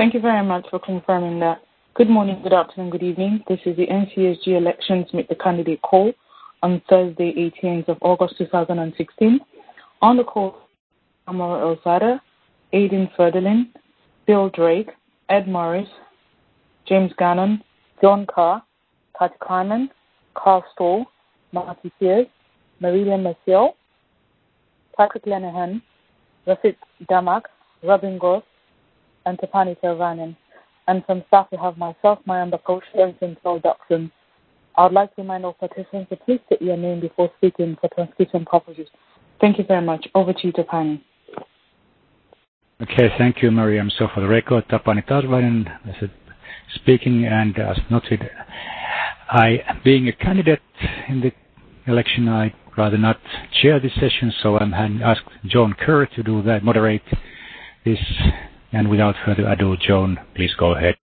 Thank you very much for confirming that. Good morning, good afternoon, good evening. This is the NCSG Elections Meet the Candidate call on Thursday, 18th of August 2016. On the call, Amara Elzada, Aidan Ferdinand, Bill Drake, Ed Morris, James Gannon, John Carr, Pat Kleiman, Carl Stoll, Marty Sears, Maria Maciel, Patrick Lenihan, Rafik Damak, Robin Goss, and Tapani Tervanen. And from staff we have myself, Mayanda Koshi, and Central Dawson. I would like to remind all participants to please state your name before speaking for transcription purposes. Thank you very much. Over to you, Tapani. Okay, thank you, Mariam. So for the record, Tapani Tervanen speaking, and as noted, being a candidate in the election, I'd rather not chair this session, so I'm asked John Kerr to do that, moderate this. And without further ado, Joan, please go ahead.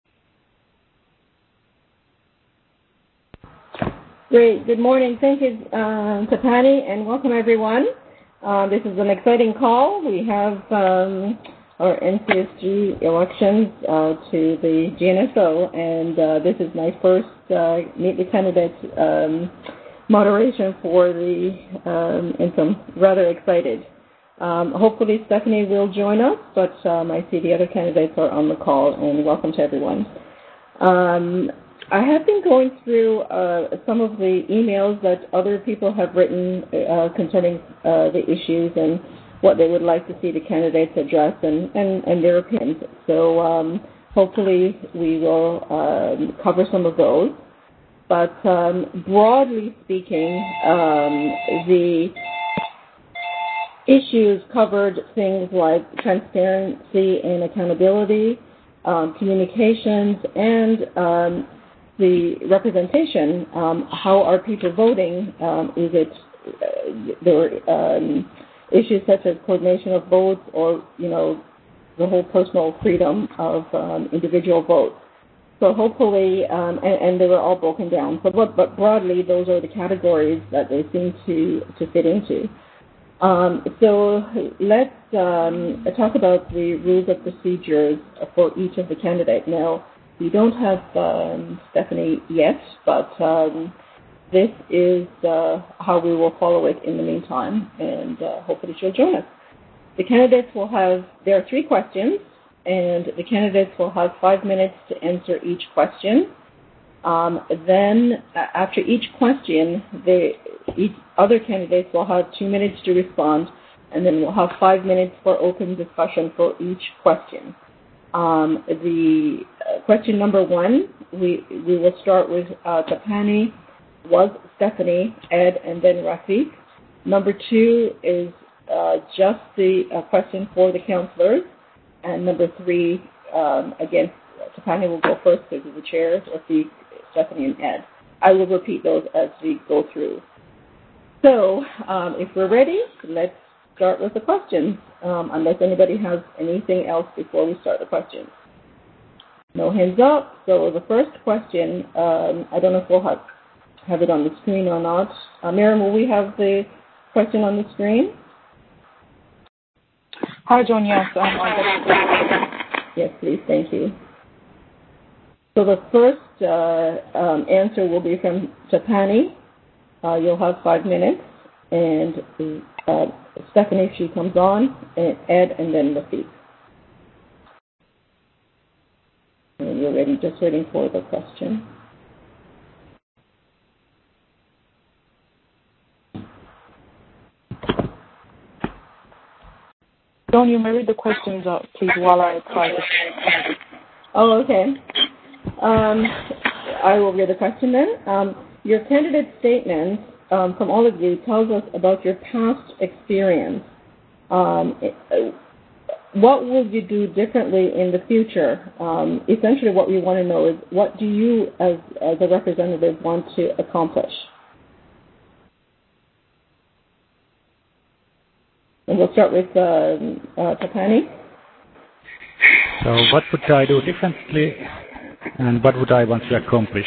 Great. Good morning. Thank you, Tapani, and welcome everyone. This is an exciting call. We have our NCSG elections to the GNSO, and this is my first Meet the Candidates moderation for the, and so I'm rather excited. Hopefully Stephanie will join us, but I see the other candidates are on the call, and welcome to everyone. I have been going through some of the emails that other people have written concerning the issues and what they would like to see the candidates address and their opinions. So hopefully we will cover some of those. But broadly speaking, the issues covered things like transparency and accountability, communications, and the representation. How are people voting? Is it there are issues such as coordination of votes, or the whole personal freedom of individual votes? So hopefully, and they were all broken down. So, but broadly, those are the categories that they seem to fit into. So let's talk about the rules of procedures for each of the candidates. Now, we don't have Stephanie yet, but this is how we will follow it in the meantime, and hopefully she'll join us. The candidates will have, there are 3 questions, and the candidates will have 5 minutes to answer each question. Then, after each question, each other candidates will have 2 minutes to respond, and then we'll have 5 minutes for open discussion for each question. The question number 1, we will start with Tapani, was Stephanie, Ed, and then Rafik. Number 2 is just the question for the counselors, and number 3, again, Tapani will go first because he's the chair, Rafik, Stephanie, and Ed. I will repeat those as we go through. So, if we're ready, let's start with the questions, unless anybody has anything else before we start the questions. No hands up. So the first question, I don't know if we'll have it on the screen or not. Miriam, will we have the question on the screen? Hi, John. Yes. Yes, please. Thank you. So the first answer will be from Tapani. You'll have 5 minutes, and Stephanie, if she comes on, and Ed, and then Rafik. And you're ready, just waiting for the question. John, you may read the questions out, please, while I try to. Oh, okay. I will read the question then. Your candidate statement from all of you tells us about your past experience. What will you do differently in the future? Essentially what we want to know is, what do you as a representative want to accomplish? And we'll start with Tapani. So what would I do differently, and what would I want to accomplish?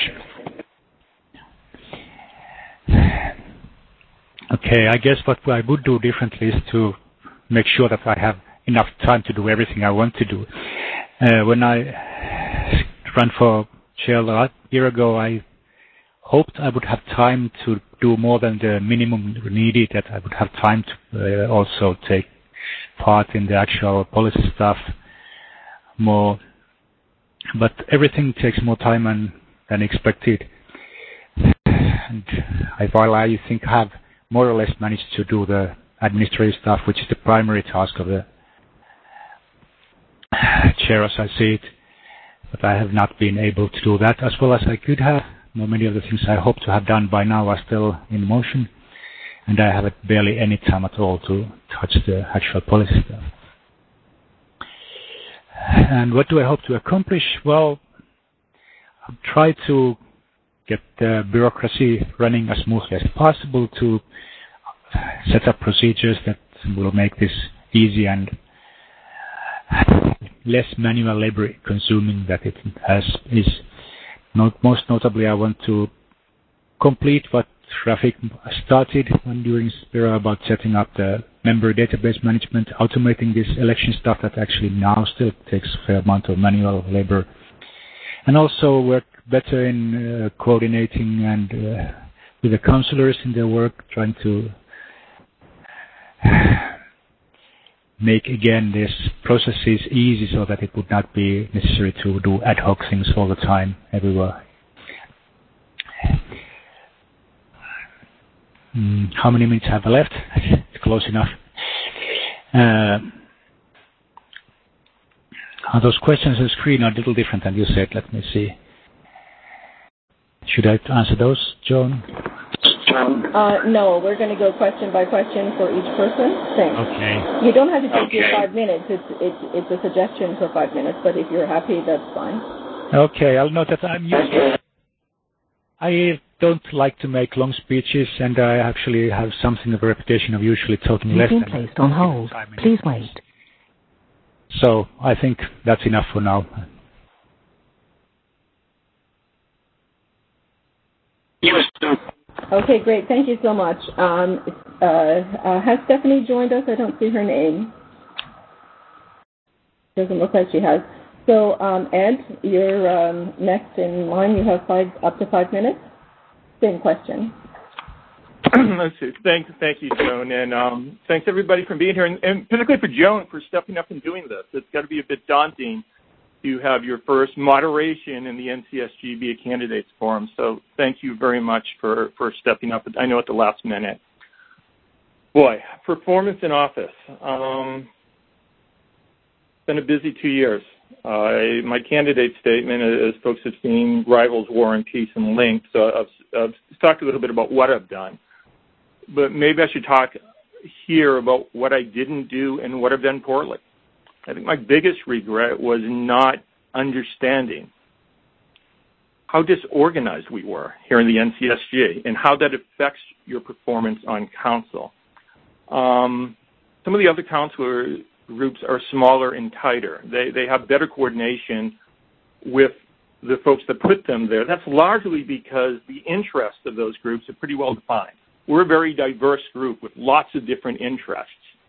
Okay, I guess what I would do differently is to make sure that I have enough time to do everything I want to do. When I ran for chair a year ago, I hoped I would have time to do more than the minimum needed, that I would have time to also take part in the actual policy stuff more. But everything takes more time than expected. And while I think I have more or less managed to do the administrative stuff, which is the primary task of the chair as I see it, but I have not been able to do that as well as I could have. Many of the things I hope to have done by now are still in motion, and I have barely any time at all to touch the actual policy stuff. And what do I hope to accomplish? Well, I'll try to get the bureaucracy running as smoothly as possible, to set up procedures that will make this easy and less manual labor consuming that it is. Most notably, I want to complete what Rafik started during Spira about setting up the member database management, automating this election stuff that actually now still takes a fair amount of manual labor, and also work better in coordinating and with the councillors in their work, trying to make again these processes easy so that it would not be necessary to do ad hoc things all the time everywhere. How many minutes have I left? It's close enough. Those questions on the screen are a little different than you said. Let me see. Should I answer those, Joan? No, we're going to go question by question for each person. Thanks. Okay. You don't have to take your 5 minutes. It's a suggestion for 5 minutes, but if you're happy, that's fine. Okay, I'll note that I don't like to make long speeches, and I actually have something of a reputation of usually talking less than... You've been placed on hold. Please wait. So I think that's enough for now. Okay, great. Thank you so much. Has Stephanie joined us? I don't see her name. Doesn't look like she has. So, Ed, you're next in line. You have up to 5 minutes. Same question. Let's see. Thank you, Joan, and thanks everybody for being here, and particularly for Joan for stepping up and doing this. It's got to be a bit daunting to have your first moderation in the NCSG be a candidates forum. So thank you very much for stepping up. I know at the last minute. Boy, performance in office. It's been a busy 2 years. My candidate statement, as folks have seen, rivals War and Peace and Link. So I've talked a little bit about what I've done. But maybe I should talk here about what I didn't do and what I've done poorly. I think my biggest regret was not understanding how disorganized we were here in the NCSG and how that affects your performance on council. Some of the other council groups are smaller and tighter. They have better coordination with the folks that put them there. That's largely because the interests of those groups are pretty well defined. We're a very diverse group with lots of different interests.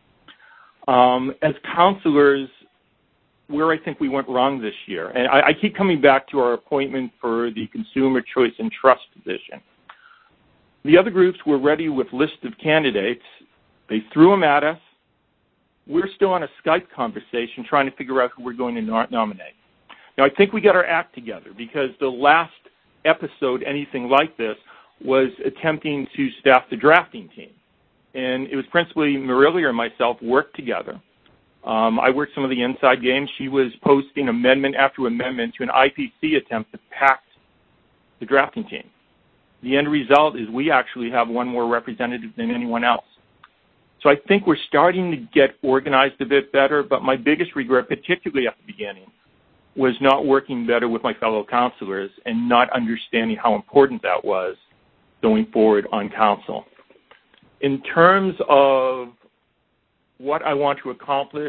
As councillors, where I think we went wrong this year, and I keep coming back to our appointment for the Consumer Choice and Trust position. The other groups were ready with lists of candidates. They threw them at us. We're still on a Skype conversation trying to figure out who we're going to nominate. Now, I think we got our act together because the last episode, anything like this, was attempting to staff the drafting team. And it was principally Marilia and myself worked together. I worked some of the inside games. She was posting amendment after amendment to an IPC attempt to pack the drafting team. The end result is we actually have one more representative than anyone else. So I think we're starting to get organized a bit better, but my biggest regret, particularly at the beginning, was not working better with my fellow councillors and not understanding how important that was going forward on council. In terms of what I want to accomplish,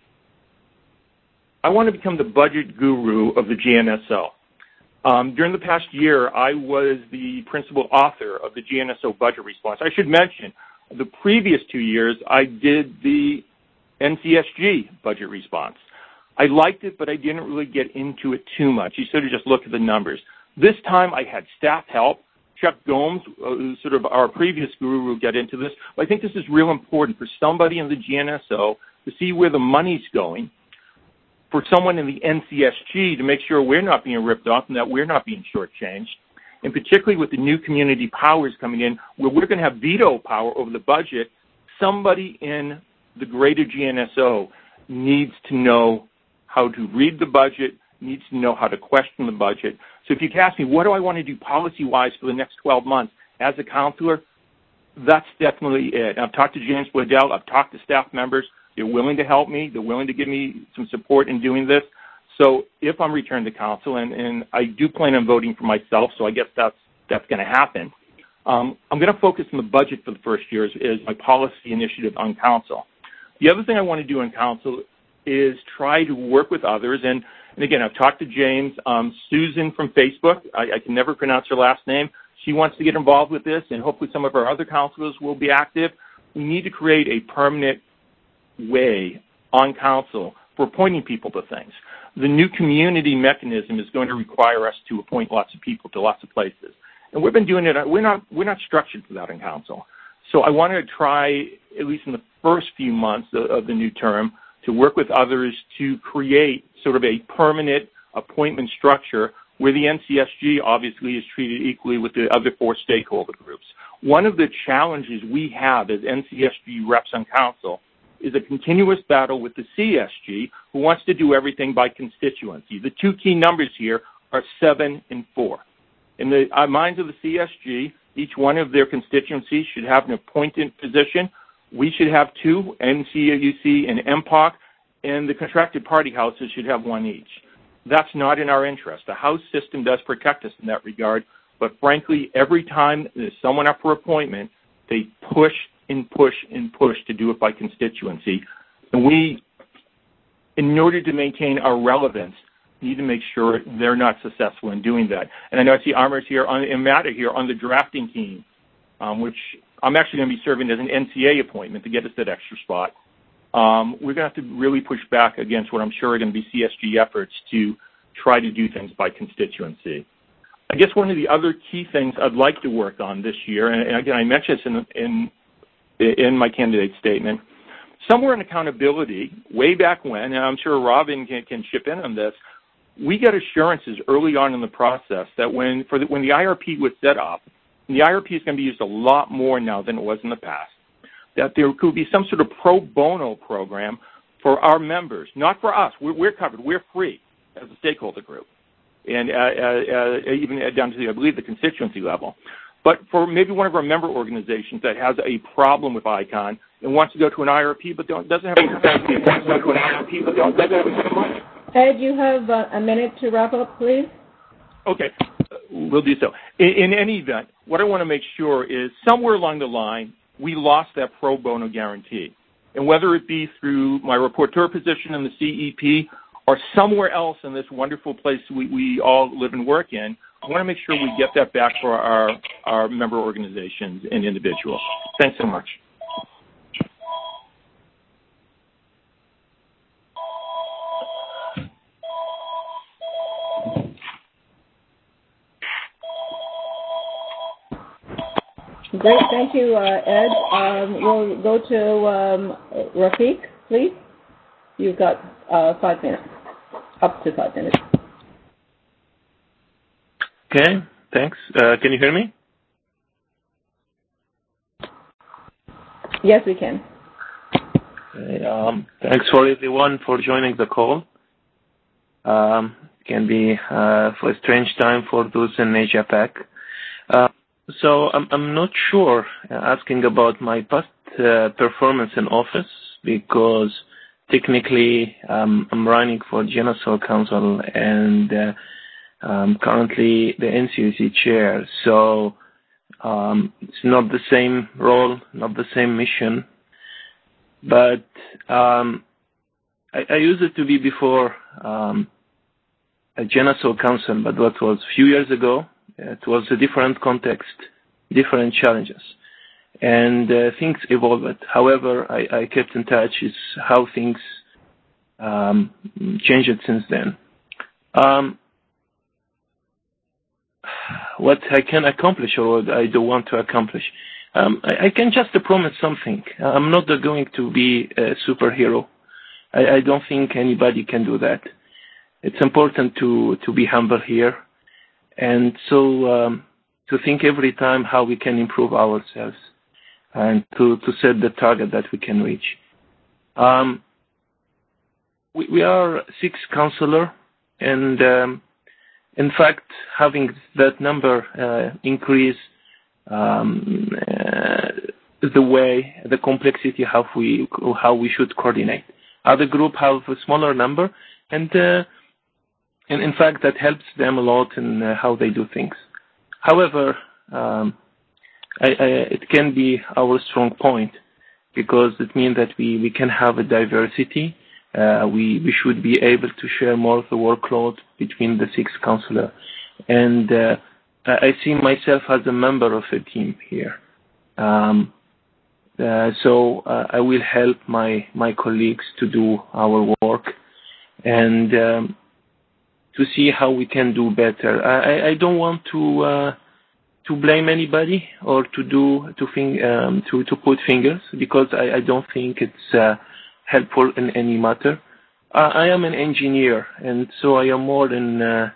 I want to become the budget guru of the GNSO. During the past year, I was the principal author of the GNSO budget response. I should mention, the previous 2 years, I did the NCSG budget response. I liked it, but I didn't really get into it too much. You sort of just look at the numbers. This time I had staff help. Chuck Gomes, who's sort of our previous guru, will get into this. But I think this is real important for somebody in the GNSO to see where the money's going, for someone in the NCSG to make sure we're not being ripped off and that we're not being shortchanged, and particularly with the new community powers coming in, where we're going to have veto power over the budget. Somebody in the greater GNSO needs to know how to read the budget, needs to know how to question the budget. So if you could ask me, what do I want to do policy-wise for the next 12 months as a counselor, that's definitely it. I've talked to James Waddell. I've talked to staff members. They're willing to help me. They're willing to give me some support in doing this. So if I'm returned to council, and I do plan on voting for myself, so I guess that's going to happen, I'm going to focus on the budget for the first year as my policy initiative on council. The other thing I want to do in council is try to work with others. And again, I've talked to James. Susan from Facebook, I can never pronounce her last name. She wants to get involved with this, and hopefully some of our other councilors will be active. We need to create a permanent way on council for appointing people to things. The new community mechanism is going to require us to appoint lots of people to lots of places. And we've been doing it. We're not structured for that in council. So I want to try, at least in the first few months of the new term, to work with others to create sort of a permanent appointment structure where the NCSG obviously is treated equally with the other four stakeholder groups. One of the challenges we have as NCSG reps on council is a continuous battle with the CSG, who wants to do everything by constituency. The two key numbers here are 7 and 4. In the minds of the CSG, each one of their constituencies should have an appointed position. We should have 2, NCUC and MPOC, and the contracted party houses should have 1 each. That's not in our interest. The House system does protect us in that regard, but frankly, every time there's someone up for appointment, they push and push and push to do it by constituency. And we, in order to maintain our relevance, need to make sure they're not successful in doing that. And I know I see Amr's here and Matt are here on the drafting team, which I'm actually going to be serving as an NCA appointment to get us that extra spot. We're going to have to really push back against what I'm sure are going to be CSG efforts to try to do things by constituency. I guess one of the other key things I'd like to work on this year, and again, I mentioned this in my candidate statement, somewhere in accountability, way back when, and I'm sure Robin can chip in on this, we got assurances early on in the process that when the IRP was set up, and the IRP is going to be used a lot more now than it was in the past, that there could be some sort of pro bono program for our members, not for us. We're covered. We're free as a stakeholder group, and even down to, I believe, the constituency level. But for maybe one of our member organizations that has a problem with ICON and wants to go to an IRP but doesn't have money. Ed, you have a minute to wrap up, please. Okay, we'll do so. In any event, what I want to make sure is somewhere along the line, we lost that pro bono guarantee. And whether it be through my rapporteur position in the CEP or somewhere else in this wonderful place we all live and work in, I want to make sure we get that back for our member organizations and individuals. Thanks so much. Great, thank you, Ed. We'll go to Rafiq, please. You've got 5 minutes, up to 5 minutes. Okay, thanks. Can you hear me? Yes, we can. Okay, thanks for everyone for joining the call. Can be for a strange time for those in Asia Pac. So I'm not sure asking about my past performance in office because technically I'm running for GNSO Council and currently the NCUC chair. So it's not the same role, not the same mission. But I used it to be before a GNSO Council, but that was a few years ago. It was a different context, different challenges, and things evolved. However, I kept in touch with how things changed since then. What I can accomplish or what I don't want to accomplish. I can just promise something. I'm not going to be a superhero. I don't think anybody can do that. It's important to be humble here, and so to think every time how we can improve ourselves and to set the target that we can reach. We are 6 counselors, and in fact, having that number increase the complexity how we should coordinate. Other group have a smaller number, and in fact that helps them a lot in how they do things. However, it can be our strong point because it means that we can have a diversity. We should be able to share more of the workload between the 6 counselors, and I see myself as a member of a team here. So I will help my colleagues to do our work and to see how we can do better. I don't want to blame anybody or to put fingers because I don't think it's helpful in any matter. I am an engineer, and so I am more in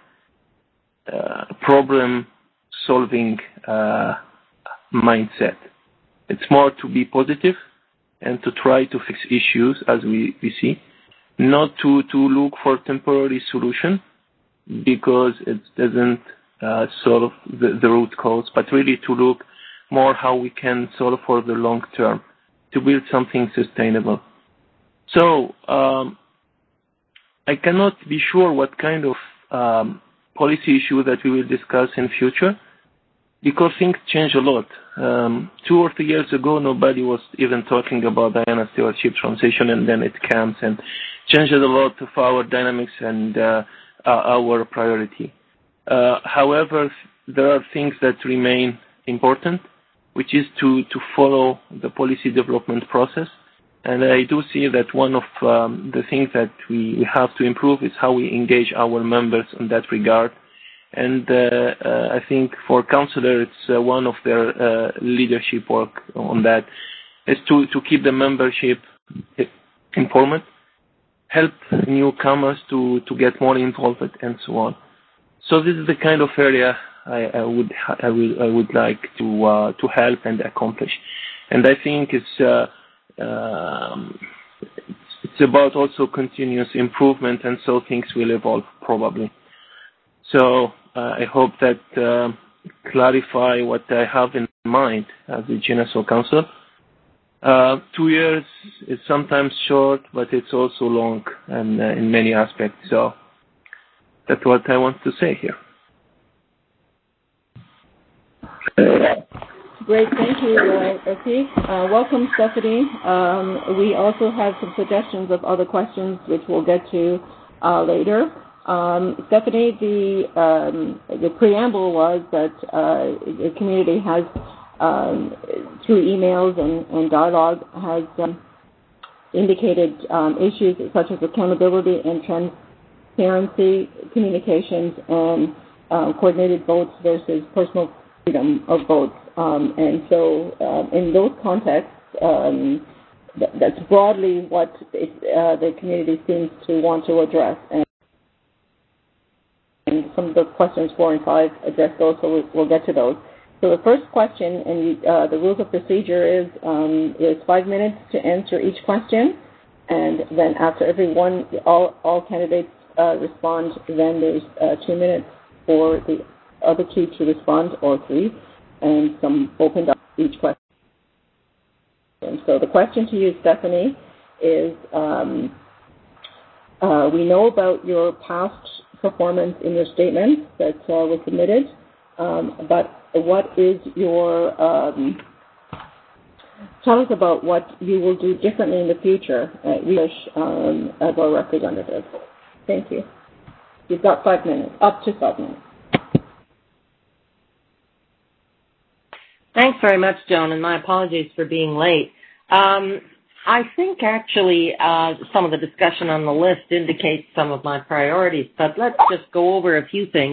problem-solving mindset. It's more to be positive and to try to fix issues as we see, not to look for temporary solution because it doesn't solve the root cause, but really to look more how we can solve for the long term to build something sustainable. So I cannot be sure what kind of policy issue that we will discuss in future because things change a lot. 2 or 3 years ago, nobody was even talking about Diana stewardship transition, and then it comes and changes a lot of our dynamics and our priority. However, there are things that remain important, which is to follow the policy development process. And I do see that one of the things that we have to improve is how we engage our members in that regard. And I think for counselors, it's one of their leadership work on that is to keep the membership informed, help newcomers to get more involved, and so on. So this is the kind of area I would like to help and accomplish. And I think it's about also continuous improvement, and so things will evolve probably. So I hope that clarify what I have in mind as a GNSO council. 2 years is sometimes short, but it's also long and in many aspects. So that's what I want to say here. Great, thank you, Erkki. Welcome, Stephanie. We also have some suggestions of other questions, which we'll get to later. Stephanie, the preamble was that the community has, through emails and dialogue, has indicated issues such as accountability and transparency, communications, and coordinated votes versus personal freedom of votes. And so in those contexts, that's broadly what the community seems to want to address. And some of the questions 4 and 5 address those, so we'll get to those. So the first question, and the rules of procedure is 5 minutes to answer each question, and then after everyone, all candidates respond, then there's 2 minutes for the other 2 to respond, or 3, and some opened up each question. So the question to you, Stephanie, is we know about your past performance in your statement that was submitted, but what is your, tell us about what you will do differently in the future at WeWish as our representative. Thank you. You've got 5 minutes, up to 5 minutes. Thanks very much, Joan, and my apologies for being late. I think actually some of the discussion on the list indicates some of my priorities, but let's just go over a few things.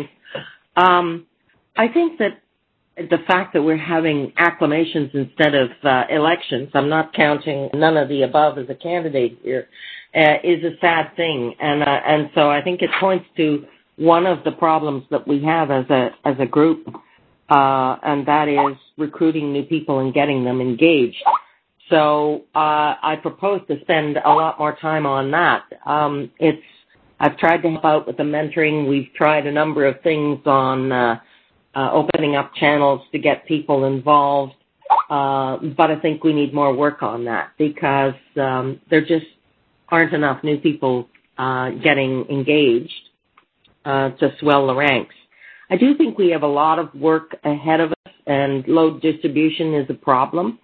I think that the fact that we're having acclamations instead of elections, I'm not counting none of the above as a candidate here, is a sad thing. And so I think it points to one of the problems that we have as a group, and that is recruiting new people and getting them engaged. So I propose to spend a lot more time on that. I've tried to help out with the mentoring. We've tried a number of things on opening up channels to get people involved, but I think we need more work on that because there just aren't enough new people getting engaged to swell the ranks. I do think we have a lot of work ahead of us, and load distribution is a problem.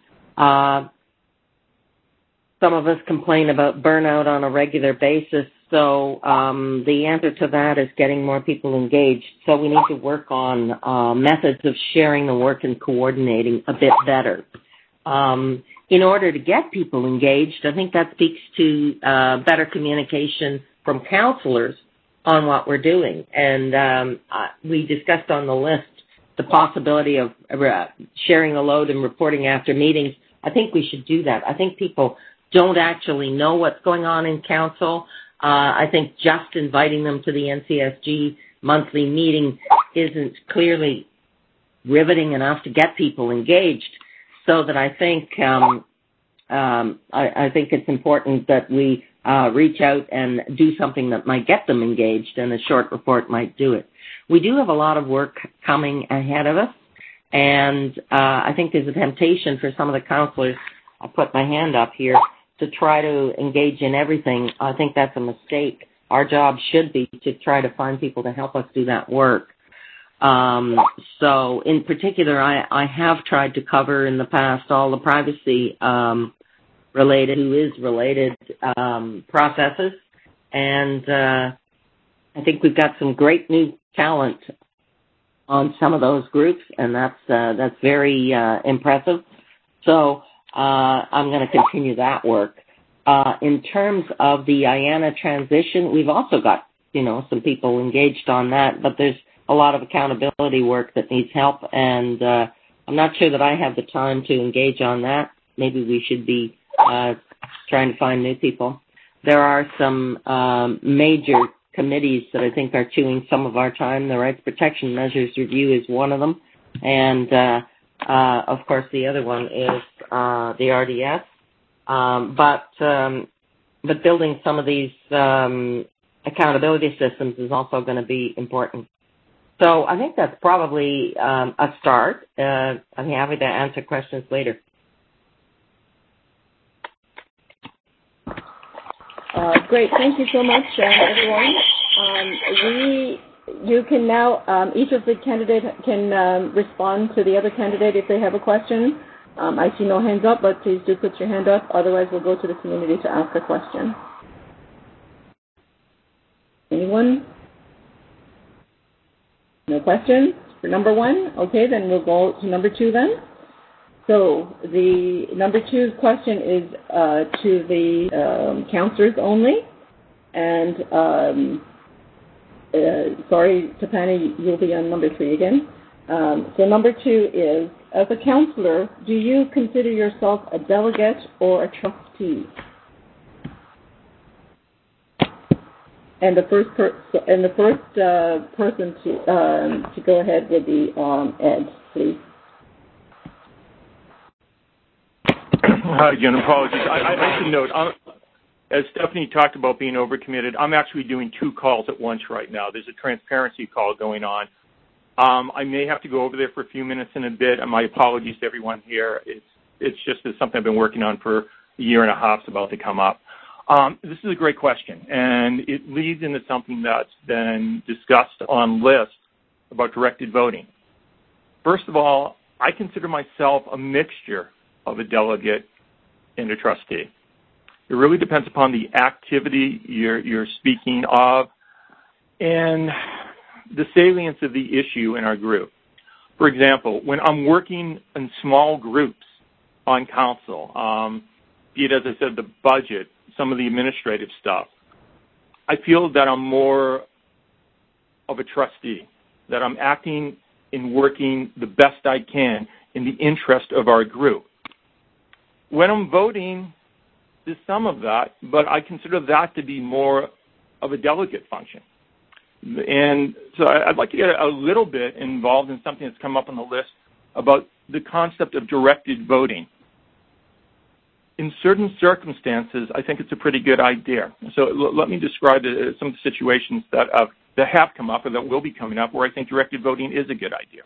Some of us complain about burnout on a regular basis, so the answer to that is getting more people engaged. So we need to work on methods of sharing the work and coordinating a bit better. In order to get people engaged, I think that speaks to better communication from counselors on what we're doing. And we discussed on the list the possibility of sharing the load and reporting after meetings. I think we should do that. I think people don't actually know what's going on in council. I think just inviting them to the NCSG monthly meeting isn't clearly riveting enough to get people engaged. So that I think I think it's important that we reach out and do something that might get them engaged, and a short report might do it. We do have a lot of work coming ahead of us, and I think there's a temptation for some of the counselors, I'll put my hand up here, to try to engage in everything. I think that's a mistake. Our job should be to try to find people to help us do that work. So in particular, I have tried to cover in the past all the privacy related processes, and I think we've got some great new talent on some of those groups, and that's very impressive. So I'm going to continue that work. In terms of the IANA transition, we've also got, some people engaged on that, but there's a lot of accountability work that needs help, and I'm not sure that I have the time to engage on that. Maybe we should be trying to find new people. There are some major committees that I think are chewing some of our time. The Rights Protection Measures Review is one of them, and of course, the other one is the RDS. But building some of these accountability systems is also going to be important. So I think that's probably a start. I'm happy to answer questions later. Great. Thank you so much, everyone. You can now, each of the candidates can respond to the other candidate if they have a question. I see no hands up, but please do put your hand up. Otherwise, we'll go to the community to ask a question. Anyone? No questions for number one? Okay, then we'll go to number two then. So the number two question is to the counselors only. And sorry, Tapani, you'll be on number three again. So number two is, as a counselor, do you consider yourself a delegate or a trustee? And the first person to go ahead would be Ed, please. Hi, Jen. Apologies. I should note, as Stephanie talked about being overcommitted, I'm actually doing two calls at once right now. There's a transparency call going on. I may have to go over there for a few minutes in a bit, and my apologies to everyone here. It's just something I've been working on for a year and a half. It's about to come up. This is a great question, and it leads into something that's been discussed on lists about directed voting. First of all, I consider myself a mixture of a delegate and a trustee. It really depends upon the activity you're speaking of and the salience of the issue in our group. For example, when I'm working in small groups on council, be it, as I said, the budget, some of the administrative stuff, I feel that I'm more of a trustee, that I'm acting and working the best I can in the interest of our group. When I'm voting, there's some of that, but I consider that to be more of a delegate function. And so I'd like to get a little bit involved in something that's come up on the list about the concept of directed voting. In certain circumstances, I think it's a pretty good idea. So let me describe some of the situations that have come up or that will be coming up where I think directed voting is a good idea.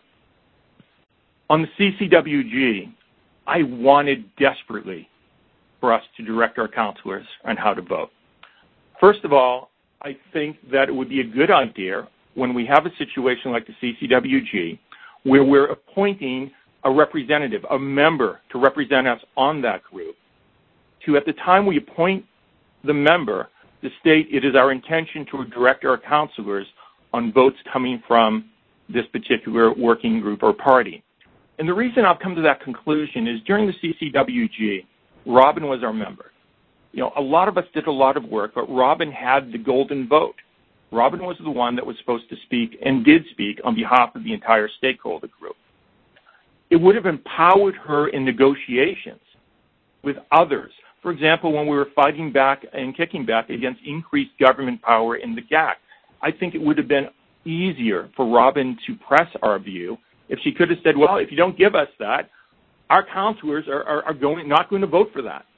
On the CCWG, I wanted desperately for us to direct our counselors on how to vote. First of all, I think that it would be a good idea when we have a situation like the CCWG where we're appointing a representative, a member to represent us on that group, to at the time we appoint the member to state it is our intention to direct our counselors on votes coming from this particular working group or party. And the reason I've come to that conclusion is during the CCWG, Robin was our member. You know, a lot of us did a lot of work, but Robin had the golden vote. Robin was the one that was supposed to speak and did speak on behalf of the entire stakeholder group. It would have empowered her in negotiations with others. For example, when we were fighting back and kicking back against increased government power in the GAC, I think it would have been easier for Robin to press our view if she could have said, well, if you don't give us that, our counselors are not going to vote for that.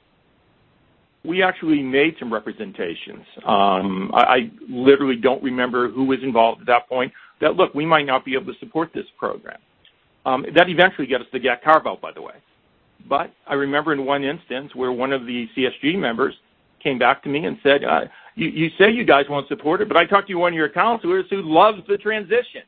We actually made some representations. I literally don't remember who was involved at that point, that, look, we might not be able to support this program. That eventually got us the GAC carve-out, by the way. But I remember in one instance where one of the CSG members came back to me and said, you say you guys won't support it, but I talked to one of your counselors who loves the transition.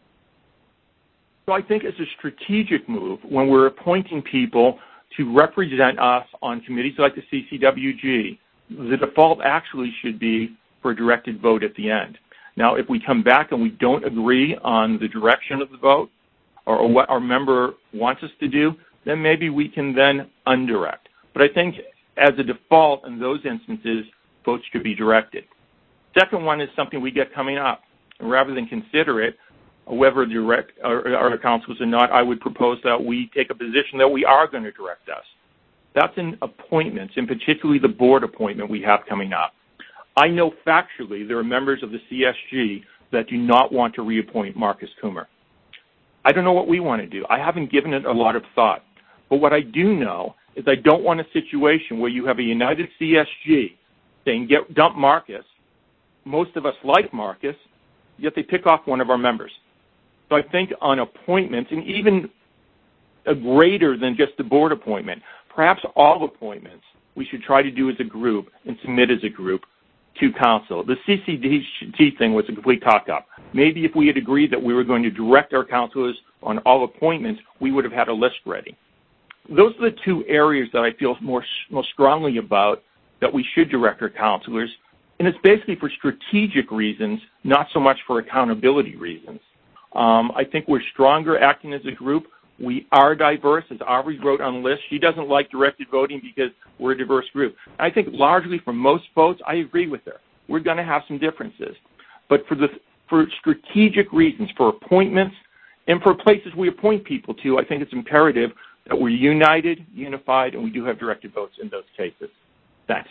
So I think it's a strategic move when we're appointing people to represent us on committees like the CCWG. The default actually should be for a directed vote at the end. Now, if we come back and we don't agree on the direction of the vote or what our member wants us to do, then maybe we can then undirect. But I think as a default in those instances, votes should be directed. Second one is something we get coming up. And rather than consider it, whether direct our counselors or not, I would propose that we take a position that we are going to direct us. That's in appointments, and particularly the board appointment we have coming up. I know factually there are members of the CSG that do not want to reappoint Marcus Coomer. I don't know what we want to do. I haven't given it a lot of thought. But what I do know is I don't want a situation where you have a united CSG saying, dump Marcus. Most of us like Marcus, yet they pick off one of our members. So I think on appointments, and even a greater than just the board appointment, perhaps all appointments, we should try to do as a group and submit as a group to council. The CCT thing was a complete cock-up. Maybe if we had agreed that we were going to direct our counselors on all appointments, we would have had a list ready. Those are the two areas that I feel most strongly about that we should direct our counselors, and it's basically for strategic reasons, not so much for accountability reasons. I think we're stronger acting as a group. We are diverse, as Aubrey wrote on the list. She doesn't like directed voting because we're a diverse group. I think largely for most votes, I agree with her. We're going to have some differences. But for strategic reasons, for appointments, and for places we appoint people to, I think it's imperative that we're united, unified, and we do have directed votes in those cases. Thanks.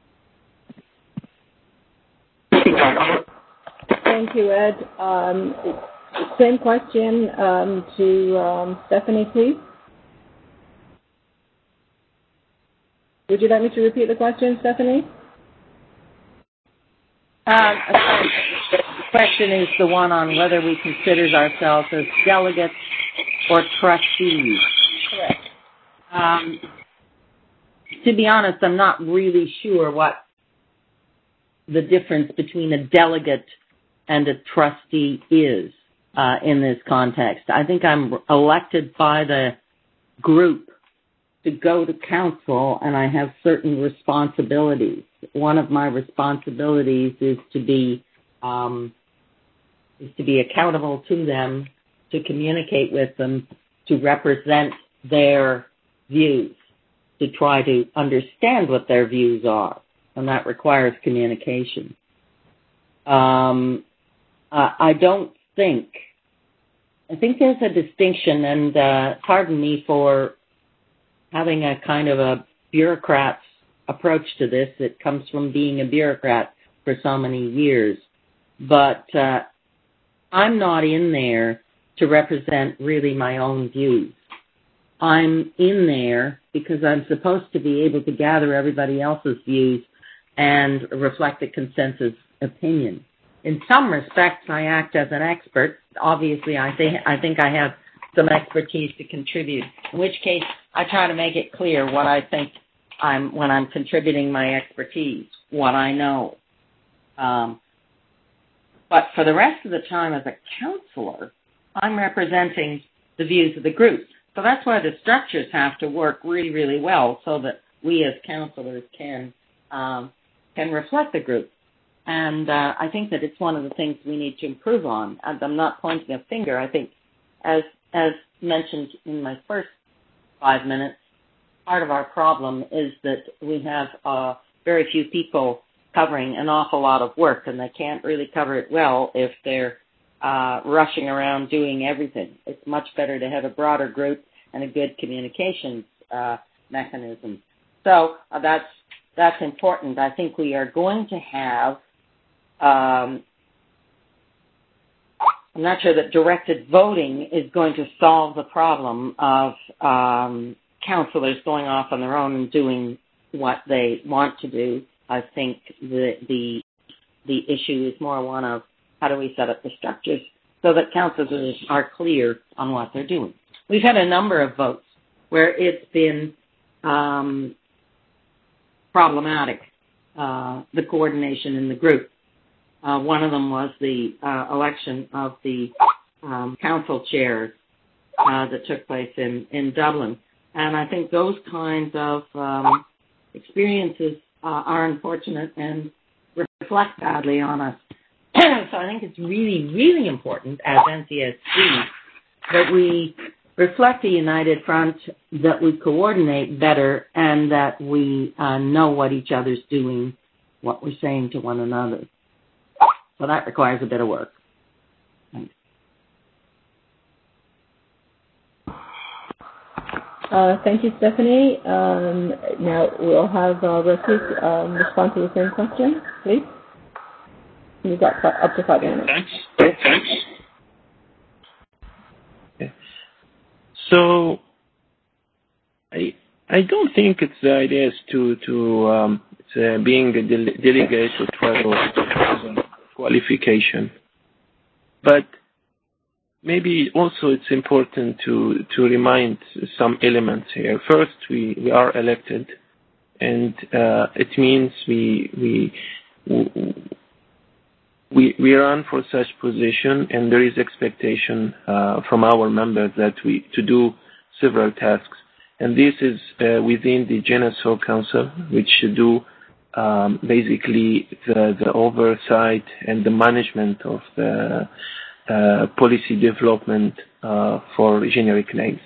Thank you, Ed. Same question to Stephanie, please. Would you like me to repeat the question, Stephanie? The question is the one on whether we consider ourselves as delegates or trustees. Correct. To be honest, I'm not really sure what the difference between a delegate and a trustee is in this context. I think I'm elected by the group to go to council, and I have certain responsibilities. One of my responsibilities is to be accountable to them, to communicate with them, to represent their views. to try to understand what their views are, and that requires communication. I think there's a distinction, and pardon me for having a kind of a bureaucrat's approach to this. It comes from being a bureaucrat for so many years. But I'm not in there to represent really my own views. I'm in there because I'm supposed to be able to gather everybody else's views and reflect a consensus opinion. In some respects, I act as an expert. Obviously, I think I have some expertise to contribute, in which case I try to make it clear what I think when I'm contributing my expertise, what I know. But for the rest of the time as a counselor, I'm representing the views of the group. So that's why the structures have to work really, really well so that we as counselors can reflect the group. And I think that it's one of the things we need to improve on. And I'm not pointing a finger. I think, as mentioned in my first 5 minutes, part of our problem is that we have very few people covering an awful lot of work, and they can't really cover it well if they're rushing around doing everything. It's much better to have a broader group and a good communications mechanism. So that's important. I think we are going to have, I'm not sure that directed voting is going to solve the problem of counselors going off on their own and doing what they want to do. I think the issue is more one of how do we set up the structures so that counselors are clear on what they're doing. We've had a number of votes where it's been problematic, the coordination in the group. One of them was the election of the council chairs that took place in Dublin. And I think those kinds of experiences are unfortunate and reflect badly on us. So I think it's really, really important as NCSG that we reflect a united front, that we coordinate better, and that we know what each other's doing, what we're saying to one another. So that requires a bit of work. Thanks. Thank you, Stephanie. Now we'll have Rafik respond to the same question, please. You've got up to 5 minutes. Thanks. Okay. So I don't think it's the idea is to being a delegate to try to qualification, but maybe also it's important to remind some elements here. First, we are elected, and it means we run for such position, and there is expectation from our members that to do several tasks. And this is within the GENASO Council, which should do basically the oversight and the management of the policy development for generic names.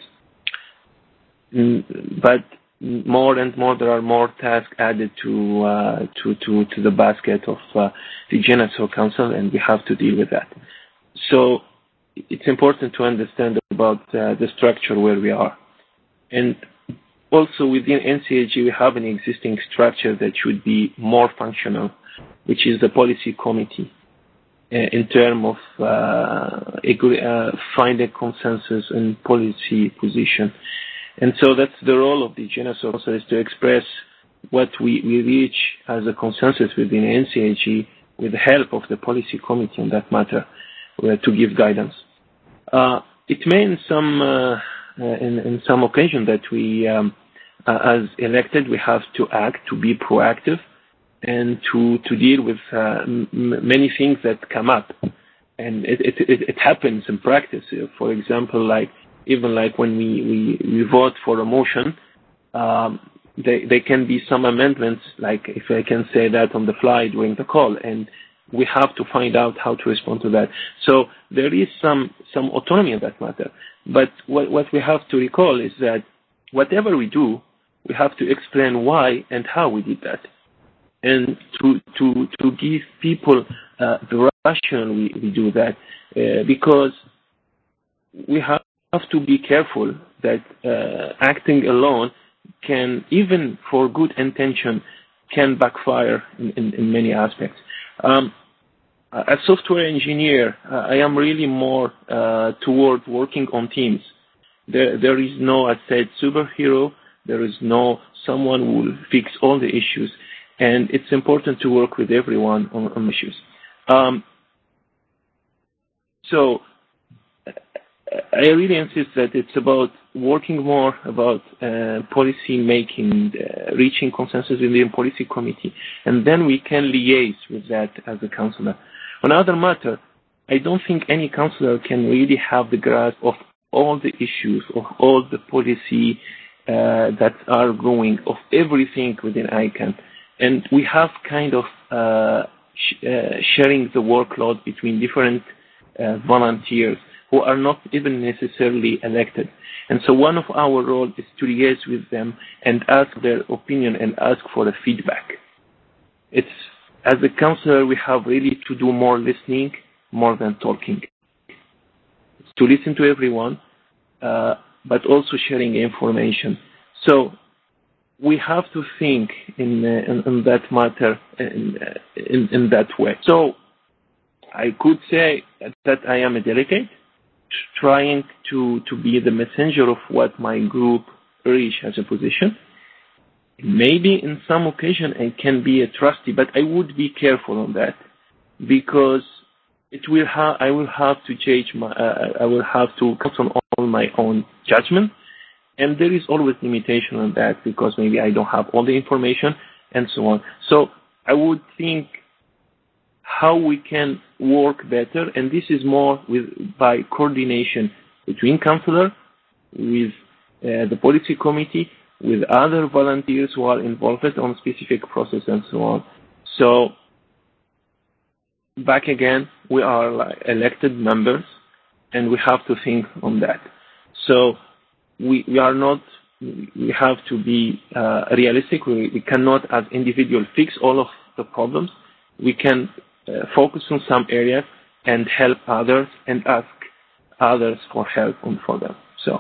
But more and more, there are more tasks added to the basket of the GENASO Council, and we have to deal with that. So it's important to understand about the structure where we are. And also within NCSG, we have an existing structure that should be more functional, which is the policy committee, in terms of find a consensus and policy position. And so that's the role of the GENASO also, is to express what we reach as a consensus within NCSG with the help of the policy committee on that matter to give guidance. It may in some occasion that we, as elected, we have to act, to be proactive, and to deal with many things that come up. And it happens in practice. For example, even when we vote for a motion, there can be some amendments, like if I can say that on the fly during the call, and we have to find out how to respond to that. So there is some autonomy in that matter. But what we have to recall is that whatever we do, we have to explain why and how we did that, and to give people the rationale we do that, because we have to be careful that acting alone can, even for good intention, can backfire in many aspects. As software engineer, I am really more toward working on teams. There is no, I said, superhero. There is no someone who will fix all the issues, and it's important to work with everyone on issues. So I really insist that it's about working more about policy making, reaching consensus within the policy committee, and then we can liaise with that as a councillor. On another matter, I don't think any councillor can really have the grasp of all the issues, of all the policy that are going, of everything within ICANN. And we have kind of sharing the workload between different volunteers who are not even necessarily elected. And so one of our roles is to liaise with them and ask their opinion and ask for the feedback. It's, as a councillor, we have really to do more listening, more than talking. It's to listen to everyone, but also sharing information. So we have to think in that matter, in that way. So I could say that I am a delegate, trying to be the messenger of what my group reach as a position. Maybe in some occasion I can be a trustee, but I would be careful on that, because I will have to change I will have to count on all my own judgment, and there is always limitation on that because maybe I don't have all the information and so on. So I would think how we can work better, and this is more by coordination between councillor, with the policy committee, with other volunteers who are involved on specific process and so on. So back again, we are like elected members, and we have to think on that. So we have to be realistic. We cannot, as individuals, fix all of the problems. We can focus on some areas and help others and ask others for help and for them. So.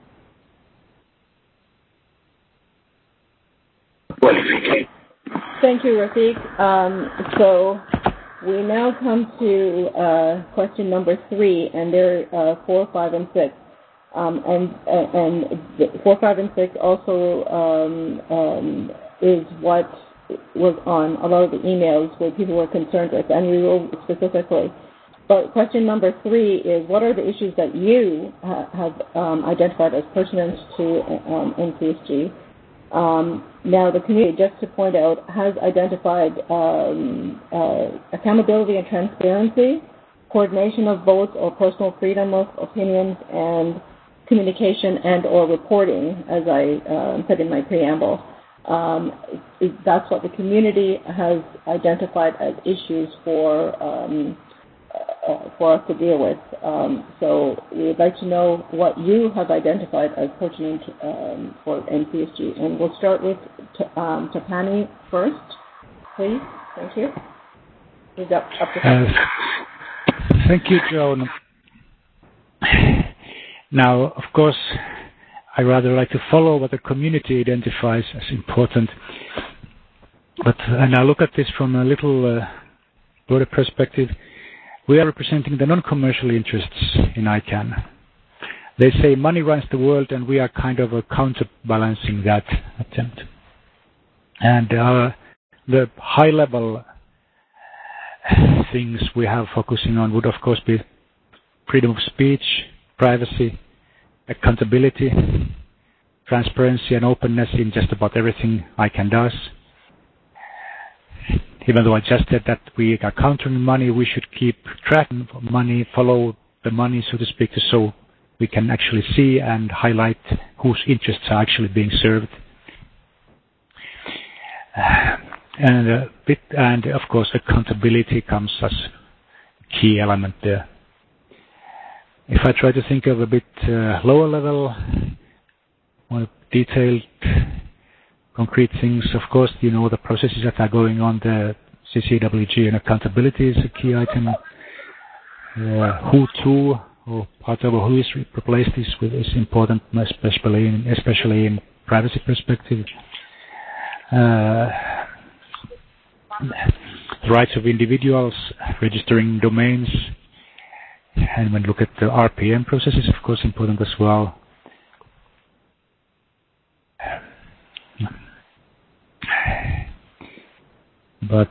Thank you, Rafiq. So we now come to question number 3, and there are 4, 5, and 6. And 4, 5, and 6 also is what was on a lot of the emails where people were concerned with, and we will specifically. But question number 3 is, what are the issues that you have identified as pertinent to NCSG? Now, the community, just to point out, has identified accountability and transparency, coordination of votes or personal freedom of opinions, and communication and or reporting, as I said in my preamble. That's what the community has identified as issues for us to deal with. So we would like to know what you have identified as pertinent for NCSG. And we'll start with Tapani first, please. Thank you. Thank you, Joan. Now, of course, I rather like to follow what the community identifies as important. And I look at this from a little broader perspective. We are representing the non-commercial interests in ICANN. They say money runs the world, and we are kind of counterbalancing that attempt. And the high-level things we have focusing on would, of course, be freedom of speech, privacy, accountability, transparency, and openness in just about everything ICANN does. Even though I just said that we are countering money, we should keep track of money, follow the money, so to speak, so we can actually see and highlight whose interests are actually being served. And of course, accountability comes as a key element there. If I try to think of a bit lower level, more detailed concrete things. Of course, the processes that are going on, the CCWG and accountability is a key item. Who to, or part of who is replaced is important, especially in privacy perspective. The rights of individuals, registering domains, and when you look at the RPM processes, of course, important as well. But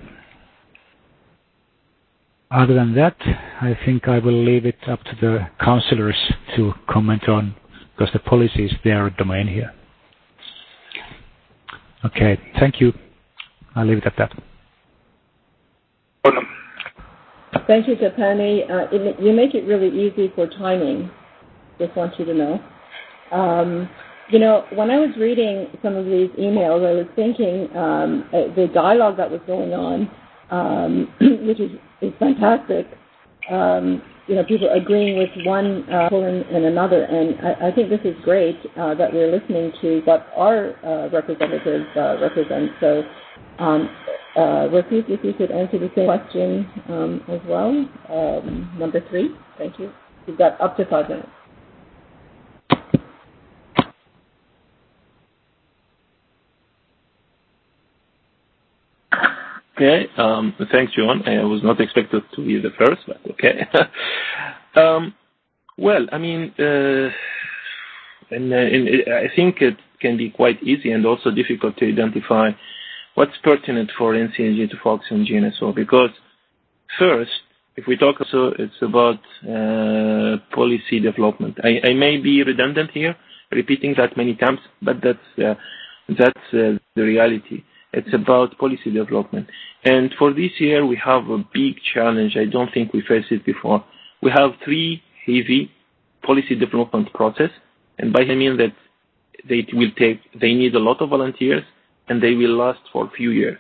other than that, I think I will leave it up to the councillors to comment on, because the policy is their domain here. Okay, thank you. I'll leave it at that. Thank you, Tapani. You make it really easy for timing. Just want you to know. When I was reading some of these emails, I was thinking the dialogue that was going on, which is fantastic. People agreeing with one and another, and I think this is great that we're listening to what our representatives represent. So, Rafik, if you could answer the same question as well. Number 3, thank you. You've got up to 5 minutes. Okay, thanks, John. I was not expected to be the first, but okay. Well, I mean, I think it can be quite easy and also difficult to identify what's pertinent for NCSG to focus on GNSO, because first, if we talk also, it's about policy development. I may be redundant here, repeating that many times, but that's the reality. It's about policy development. And for this year, we have a big challenge. I don't think we faced it before. We have 3 heavy policy development process, and by I mean that they need a lot of volunteers, and they will last for a few years.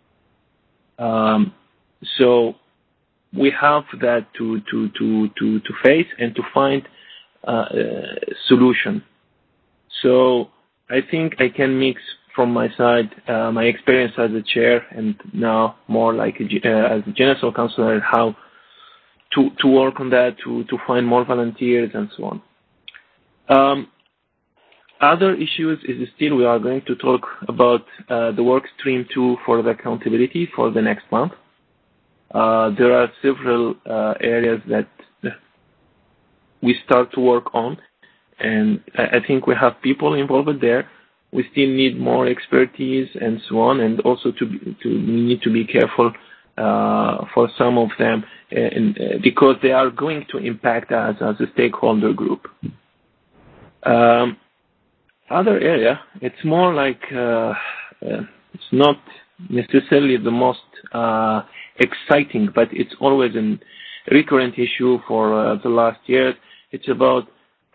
So we have that to face and to find a solution. So I think I can mix from my side my experience as a chair and now more like as a GNSO counselor, how to work on that, to find more volunteers and so on. Other issues is still we are going to talk about the work stream 2 for the accountability for the next month. There are several areas that we start to work on, and I think we have people involved there. We still need more expertise and so on, and also we need to be careful for some of them because they are going to impact us as a stakeholder group. Other area, it's more like it's not necessarily the most exciting, but it's always a recurrent issue for the last year. It's about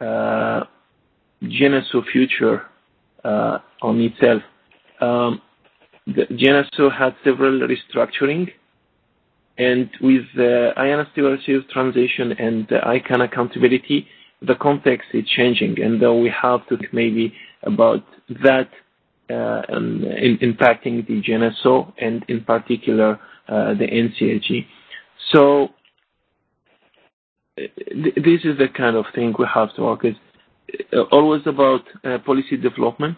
GNSO future on itself. The GNSO had several restructuring, and with the IANA stewardship transition and the ICANN accountability, the context is changing, and we have to think maybe about that impacting the GNSO and in particular the NCSG. So this is the kind of thing we have to work with. Always about policy development.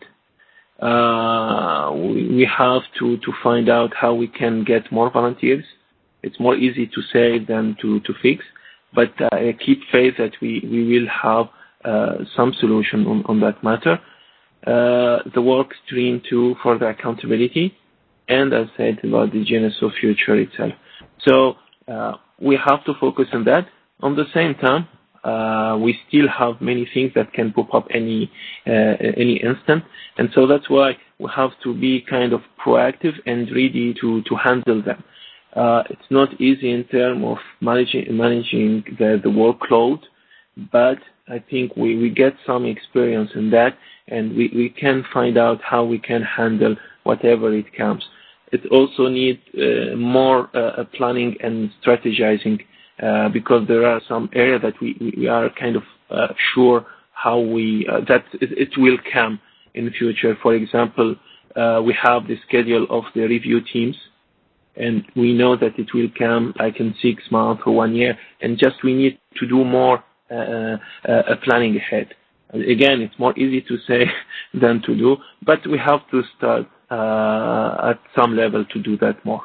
We have to find out how we can get more volunteers. It's more easy to say than to fix, but I keep faith that we will have some solution on that matter. The work stream 2 for the accountability, and as I said about the GNSO future itself. So we have to focus on that. On the same time, we still have many things that can pop up any instant, and so that's why we have to be kind of proactive and ready to handle them. It's not easy in terms of managing the workload, but I think we get some experience in that, and we can find out how we can handle whatever it comes. It also needs more planning and strategizing, because there are some areas that we are kind of sure how that it will come in the future. For example, we have the schedule of the review teams, and we know that it will come like in 6 months or 1 year, and just we need to do more planning ahead. Again, it's more easy to say than to do, but we have to start at some level to do that more.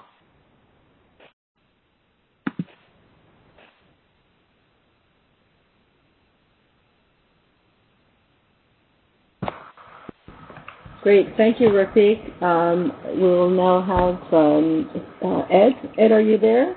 Great. Thank you, Rafiq. We'll now have Ed. Ed, are you there?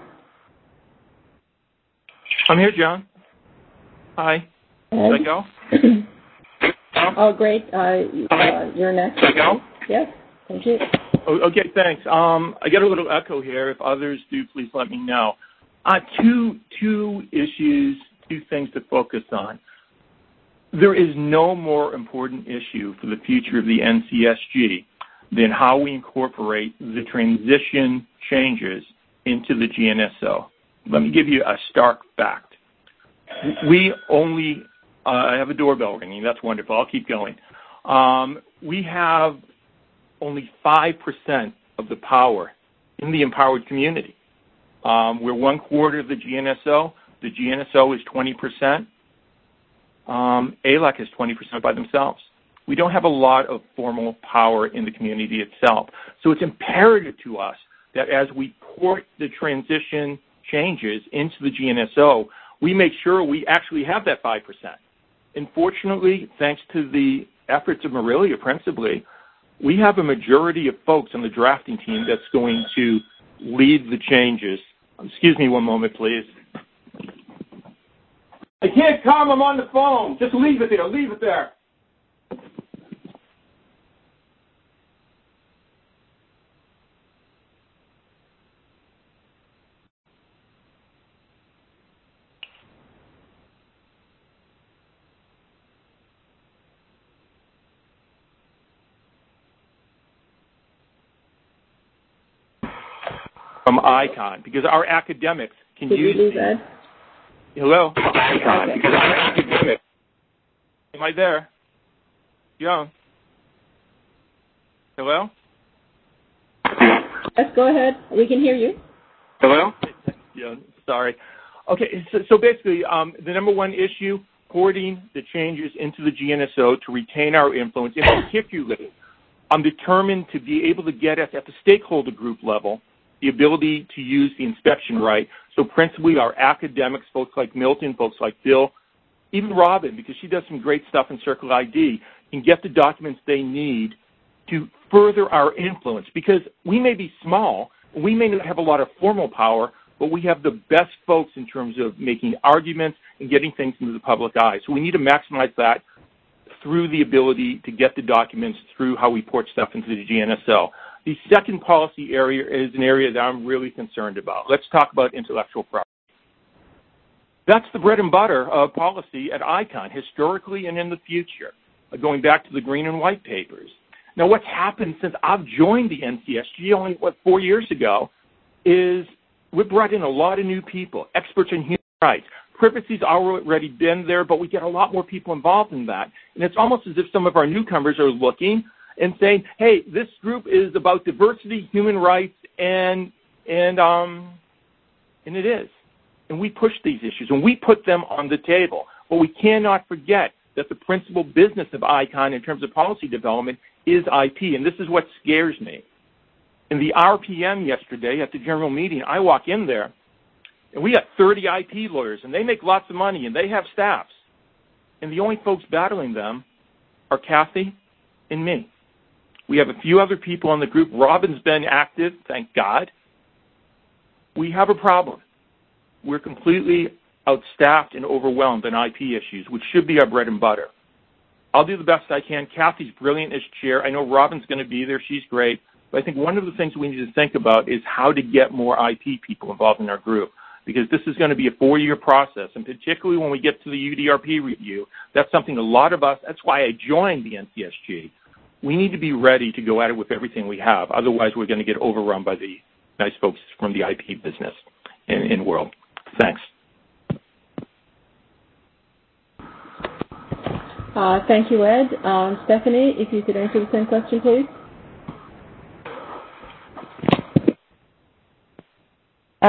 I'm here, John. Hi. Ed? Should I go? Oh, great. You're next. Should I go? Yes. Thank you. Okay, thanks. I get a little echo here. If others do, please let me know. Two issues, two things to focus on. There is no more important issue for the future of the NCSG than how we incorporate the transition changes into the GNSO. Let me give you a stark fact. We only I have a doorbell ringing. That's wonderful. I'll keep going. We have only 5% of the power in the empowered community. We're 1/4 of the GNSO. The GNSO is 20%. ALEC is 20% by themselves. We don't have a lot of formal power in the community itself. So it's imperative to us that as we port the transition changes into the GNSO, we make sure we actually have that 5%. Unfortunately, thanks to the efforts of Marilia principally, we have a majority of folks on the drafting team that's going to lead the changes. Excuse me one moment, please. I can't come. I'm on the phone. Just leave it there. Leave it there. From ICON, because our academics can use these. Hello? ICON, because our academics. Am I there? Joan? Hello? Yes, go ahead. We can hear you. Hello? Yeah, sorry. Okay, so basically, the number one issue, porting the changes into the GNSO to retain our influence. In particular, I'm determined to be able to get us at the stakeholder group level the ability to use the inspection right. So principally our academics, folks like Milton, folks like Bill, even Robin, because she does some great stuff in Circle ID, can get the documents they need to further our influence. Because we may be small, we may not have a lot of formal power, but we have the best folks in terms of making arguments and getting things into the public eye. So we need to maximize that through the ability to get the documents through how we port stuff into the GNSO. The second policy area is an area that I'm really concerned about. Let's talk about intellectual property. That's the bread and butter of policy at ICON, historically and in the future, going back to the green and white papers. Now, what's happened since I've joined the NCSG only, 4 years ago, is we've brought in a lot of new people, experts in human rights. Privacy's already been there, but we get a lot more people involved in that. And it's almost as if some of our newcomers are looking and saying, hey, this group is about diversity, human rights, and it is. And we push these issues, and we put them on the table. But we cannot forget that the principal business of ICON in terms of policy development is IP, and this is what scares me. In the RPM yesterday at the general meeting, I walk in there, and we got 30 IP lawyers, and they make lots of money, and they have staffs. And the only folks battling them are Kathy and me. We have a few other people on the group. Robin's been active, thank God. We have a problem. We're completely outstaffed and overwhelmed in IP issues, which should be our bread and butter. I'll do the best I can. Kathy's brilliant as chair. I know Robin's going to be there. She's great. But I think one of the things we need to think about is how to get more IP people involved in our group, because this is going to be a 4-year process, and particularly when we get to the UDRP review, that's something a lot of us, that's why I joined the NCSG. We need to be ready to go at it with everything we have. Otherwise, we're going to get overrun by the nice folks from the IP business and world. Thanks. Thank you, Ed. Stephanie, if you could answer the same question, please.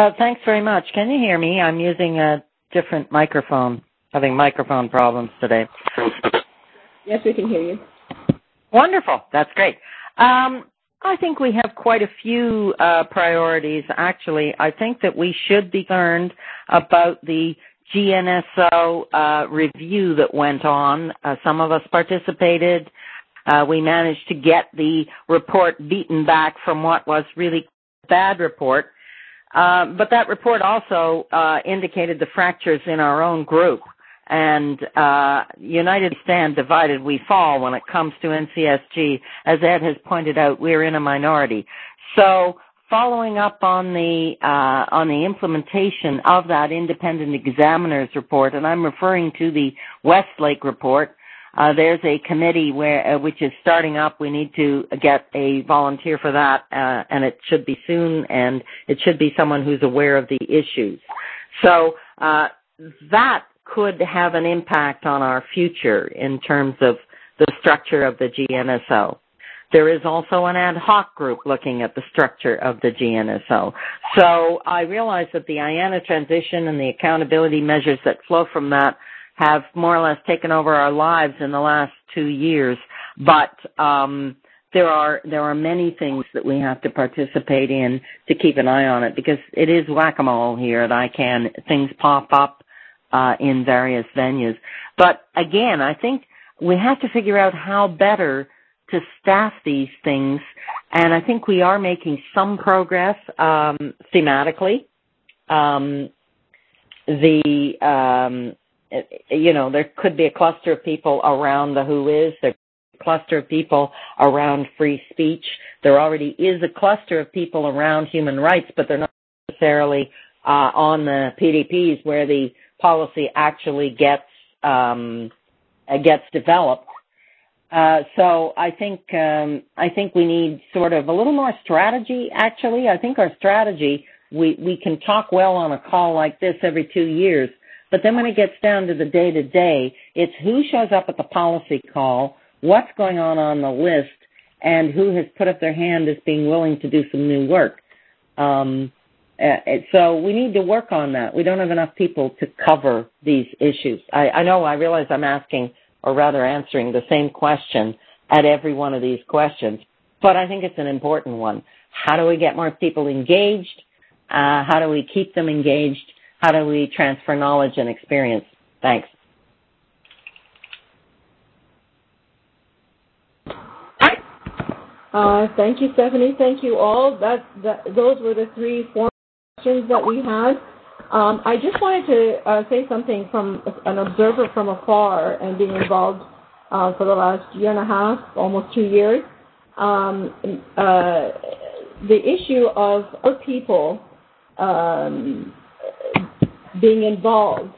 Thanks very much. Can you hear me? I'm using a different microphone, having microphone problems today. Yes, we can hear you. Wonderful. That's great. I think we have quite a few priorities, actually. I think that we should be concerned about the GNSO review that went on. Some of us participated. We managed to get the report beaten back from what was really a bad report. But that report also indicated the fractures in our own group. And united stand, divided we fall when it comes to NCSG. As Ed has pointed out, we're in a minority. So following up on the implementation of that independent examiner's report, and I'm referring to the Westlake report, there's a committee which is starting up. We need to get a volunteer for that, and it should be soon, and it should be someone who's aware of the issues. So that could have an impact on our future in terms of the structure of the GNSO. There is also an ad hoc group looking at the structure of the GNSO. So I realize that the IANA transition and the accountability measures that flow from that have more or less taken over our lives in the last 2 years. But there are many things that we have to participate in to keep an eye on it, because it is whack-a-mole here at ICANN. Things pop up in various venues. But again, I think we have to figure out how better to staff these things, and I think we are making some progress thematically. There could be a cluster of people around the WHOIS, there could be a cluster of people around free speech. There already is a cluster of people around human rights, but they're not necessarily on the PDPs where the policy actually gets developed. So I think we need sort of a little more strategy, actually. I think our strategy, we can talk well on a call like this every 2 years, but then when it gets down to the day-to-day, it's who shows up at the policy call, what's going on the list, and who has put up their hand as being willing to do some new work. So we need to work on that. We don't have enough people to cover these issues. I realize I'm asking, or rather answering, the same question at every one of these questions, but I think it's an important one. How do we get more people engaged? How do we keep them engaged? How do we transfer knowledge and experience? Thanks. Thank you, Stephanie. Thank you all. Those were the 3 formal questions that we had. I just wanted to say something from an observer from afar and being involved for the last 1.5 years, almost 2 years. The issue of other people being involved.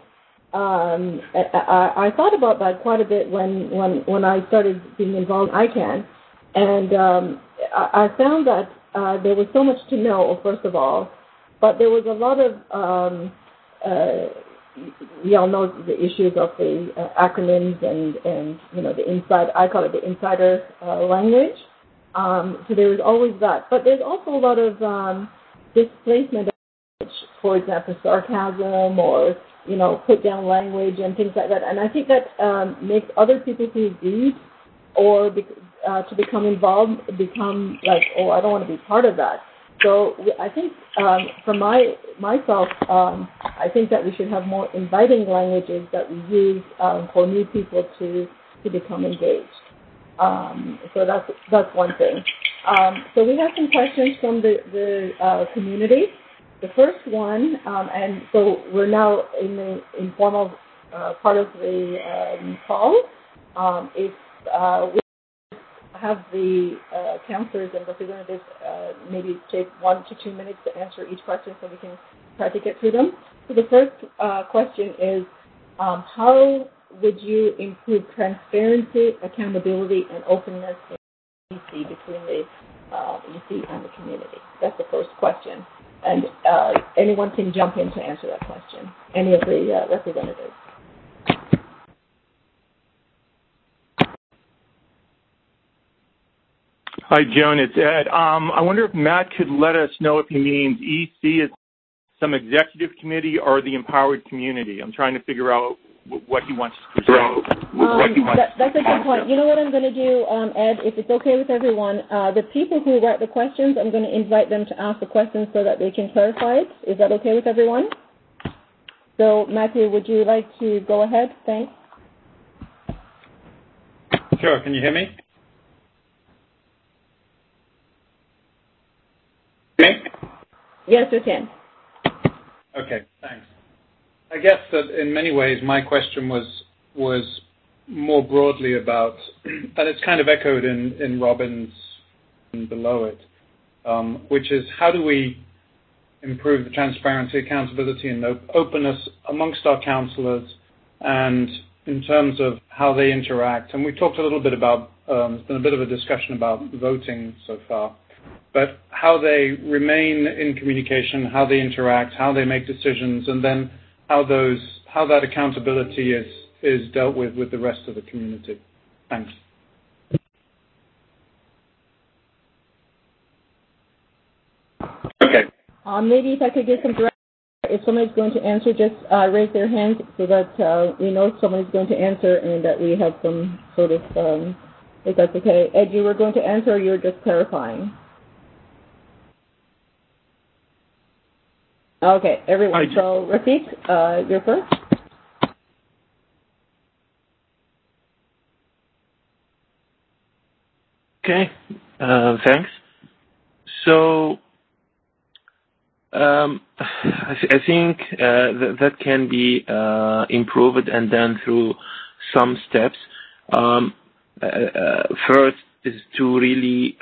I thought about that quite a bit when I started being involved in ICANN, and I found that there was so much to know, first of all, but there was a lot of, we all know the issues of the acronyms and the inside, I call it the insider language. So there was always that. But there's also a lot of displacement of language, for example, sarcasm or, put down language and things like that. And I think that makes other people feel rude or to become involved, become like, oh, I don't want to be part of that. So I think for myself, I think that we should have more inviting languages that we use for new people to become engaged. So that's one thing. So we have some questions from the community. The first one, and so we're now in the informal part of the call. If we have the counselors and representatives maybe take 1 to 2 minutes to answer each question so we can try to get through them. So the first question is, how would you improve transparency, accountability, and openness in EC between the EC and the community? That's the first question. And anyone can jump in to answer that question, any of the representatives. Hi, Joan. It's Ed. I wonder if Matt could let us know if he means EC some executive committee, or the empowered community? I'm trying to figure out what he wants to present. That's a good point. You know what I'm going to do, Ed, if it's okay with everyone, the people who write the questions, I'm going to invite them to ask the questions so that they can clarify it. Is that okay with everyone? So, Matthew, would you like to go ahead? Thanks. Sure. Can you hear me? Yes, we can. Okay, thanks. I guess that in many ways my question was more broadly about, and it's kind of echoed in Robin's and below it, which is how do we improve the transparency, accountability, and openness amongst our councillors, and in terms of how they interact. And we talked a little bit about, there's been a bit of a discussion about voting so far, but how they remain in communication, how they interact, how they make decisions, and then how that accountability is dealt with the rest of the community. Thanks. Okay. Maybe if I could get some direct, if somebody's going to answer, just raise their hand so that we know somebody's going to answer and that we have some sort of, if that's okay. Ed, you were going to answer, or you were just clarifying? Okay, everyone. So, Rafiq, you're first. Okay, thanks. So, I think that can be improved and done through some steps. First is to really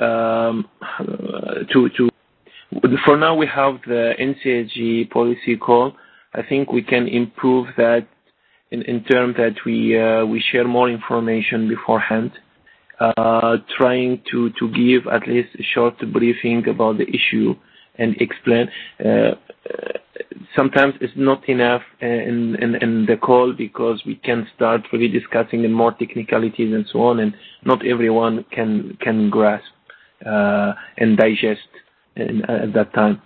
for now we have the NCSG policy call. I think we can improve that in terms that we share more information beforehand, trying to give at least a short briefing about the issue and explain. Sometimes it's not enough in the call because we can start really discussing in more technicalities and so on, and not everyone can grasp and digest at that time.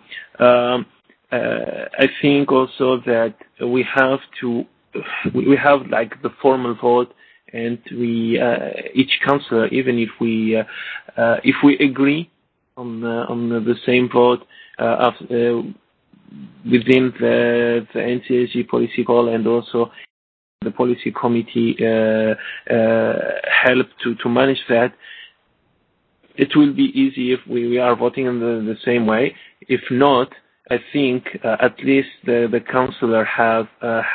I think also that we have like the formal vote, and we each councillor, even if we agree on the same vote within the NCSG policy call, and also the policy committee help to manage that, it will be easy if we are voting in the same way. If not, I think at least the councillor has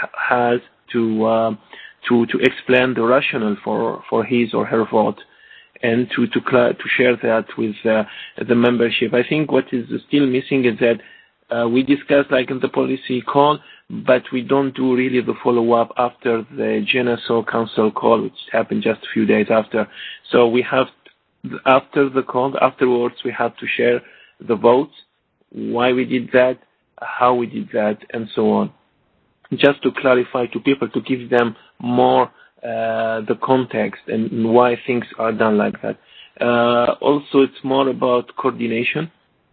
to explain the rationale for his or her vote, and to share that with the membership. I think what is still missing is that we discuss like in the policy call, but we don't do really the follow-up after the GNSO council call, which happened just a few days after. So we have, after the call, afterwards, we have to share the votes, why we did that, how we did that, and so on. Just to clarify to people, to give them more the context and why things are done like that. Also, it's more about coordination.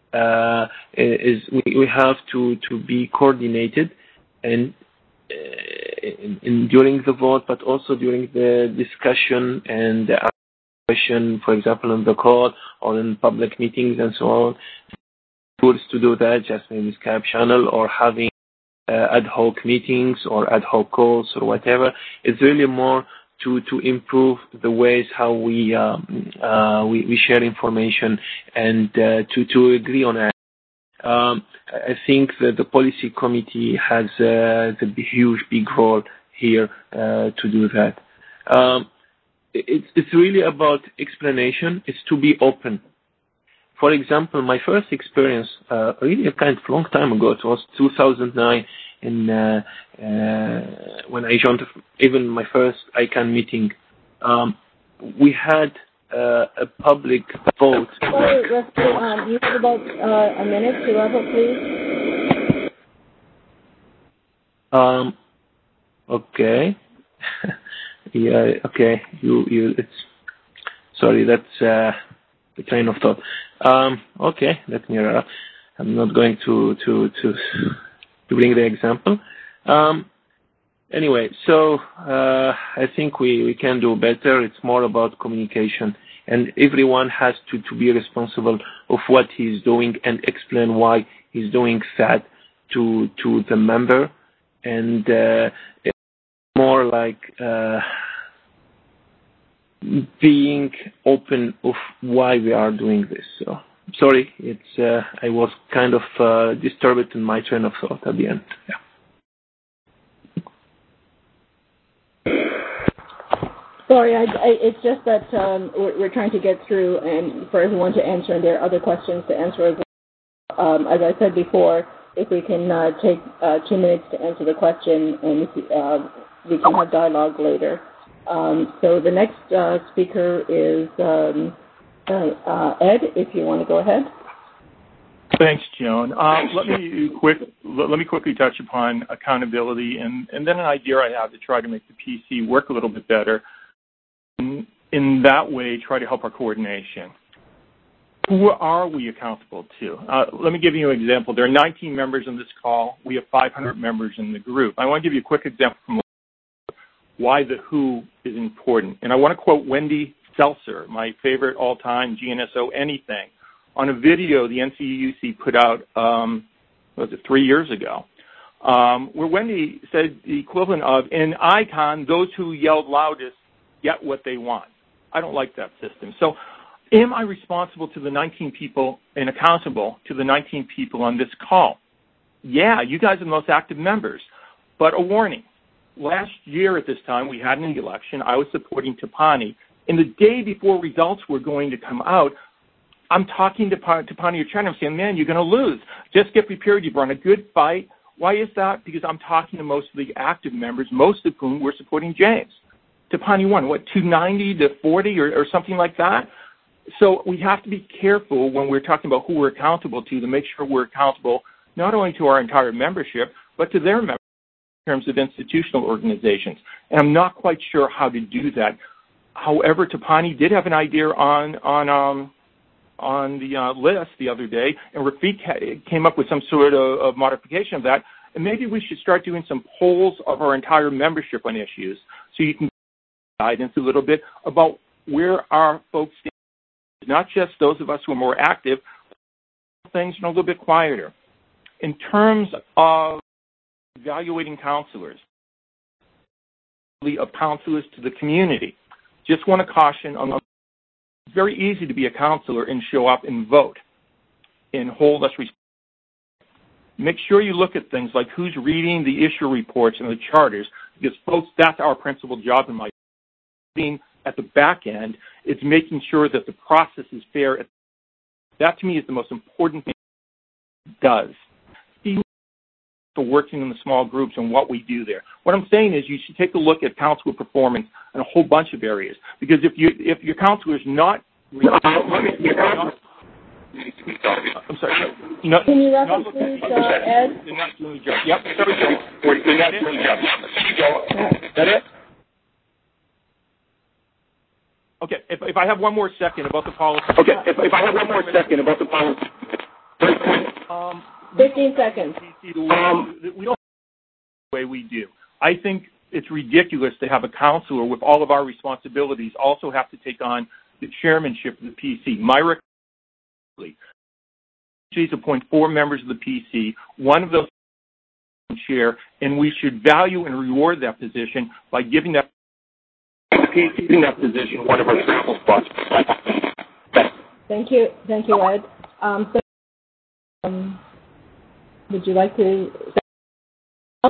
We have to be coordinated, and during the vote, but also during the discussion and the question, for example, on the call or in public meetings and so on. Tools to do that, just maybe Skype channel or having ad hoc meetings or ad hoc calls or whatever. It's really more to improve the ways how we share information and to agree on it. I think that the policy committee has the huge big role here to do that. It's really about explanation. It's to be open. For example, my first experience, really a kind of long time ago, it was 2009, when I joined even my first ICANN meeting. We had a public vote. Sorry, Rusty, you have about a minute to wrap up, please. Okay. Yeah, okay. It's sorry, that's the train of thought. Okay, let me. I'm not going to bring the example. Anyway, so I think we can do better. It's more about communication, and everyone has to be responsible of what he's doing and explain why he's doing that to the member, and it's more like being open of why we are doing this. So sorry, it's I was kind of disturbed in my train of thought at the end. Yeah. Sorry, it's just that we're trying to get through and for everyone to answer, and there are other questions to answer as well. As I said before, if we can take 2 minutes to answer the question, and we can have dialogue later. So the next speaker is Ed, if you want to go ahead. Thanks, Joan. Let me quickly touch upon accountability and then an idea I have to try to make the PC work a little bit better. In that way, try to help our coordination. Who are we accountable to? Let me give you an example. There are 19 members in this call. We have 500 members in the group. I want to give you a quick example from why the who is important. And I want to quote Wendy Seltzer, my favorite all-time GNSO anything, on a video the NCUC put out, 3 years ago, where Wendy said the equivalent of, in ICON, those who yelled loudest get what they want. I don't like that system. So am I responsible to the 19 people and accountable to the 19 people on this call? Yeah, you guys are the most active members. But a warning. Last year at this time, we had an election. I was supporting Tapani. And the day before results were going to come out, I'm talking to Tapani or China. I'm saying, man, you're going to lose. Just get prepared. You've run a good fight. Why is that? Because I'm talking to most of the active members, most of whom were supporting James. Tapani won, 290 to 40 or something like that? So we have to be careful when we're talking about who we're accountable to make sure we're accountable not only to our entire membership, but to their members in terms of institutional organizations. And I'm not quite sure how to do that. However, Tapani did have an idea on the list the other day, and Rafiq came up with some sort of modification of that. And maybe we should start doing some polls of our entire membership on issues so you can guidance a little bit about where our folks stand, not just those of us who are more active, things are a little bit quieter. In terms of evaluating counselors, of counselors to the community, just want to caution, it's very easy to be a counselor and show up and vote and hold us responsible. Make sure you look at things like who's reading the issue reports and the charters, because, folks, that's our principal job in my being at the back end. It's making sure that the process is fair. That, to me, is the most important thing it does. For working in the small groups and what we do there. What I'm saying is you should take a look at counselor performance in a whole bunch of areas, because if your counselor is not I'm sorry. Can you reference please, Ed? They're not doing the job. Yep. Is that it? Okay. If I have one more second about the policy. 15 seconds. We don't the way we do. I think it's ridiculous to have a counselor with all of our responsibilities also have to take on the chairmanship of the PC. My recommendation is to appoint 4 members of the PC, one of those chair, and we should value and reward that position by giving that position one of our travel spots. Thank you, Ed. Would you like to say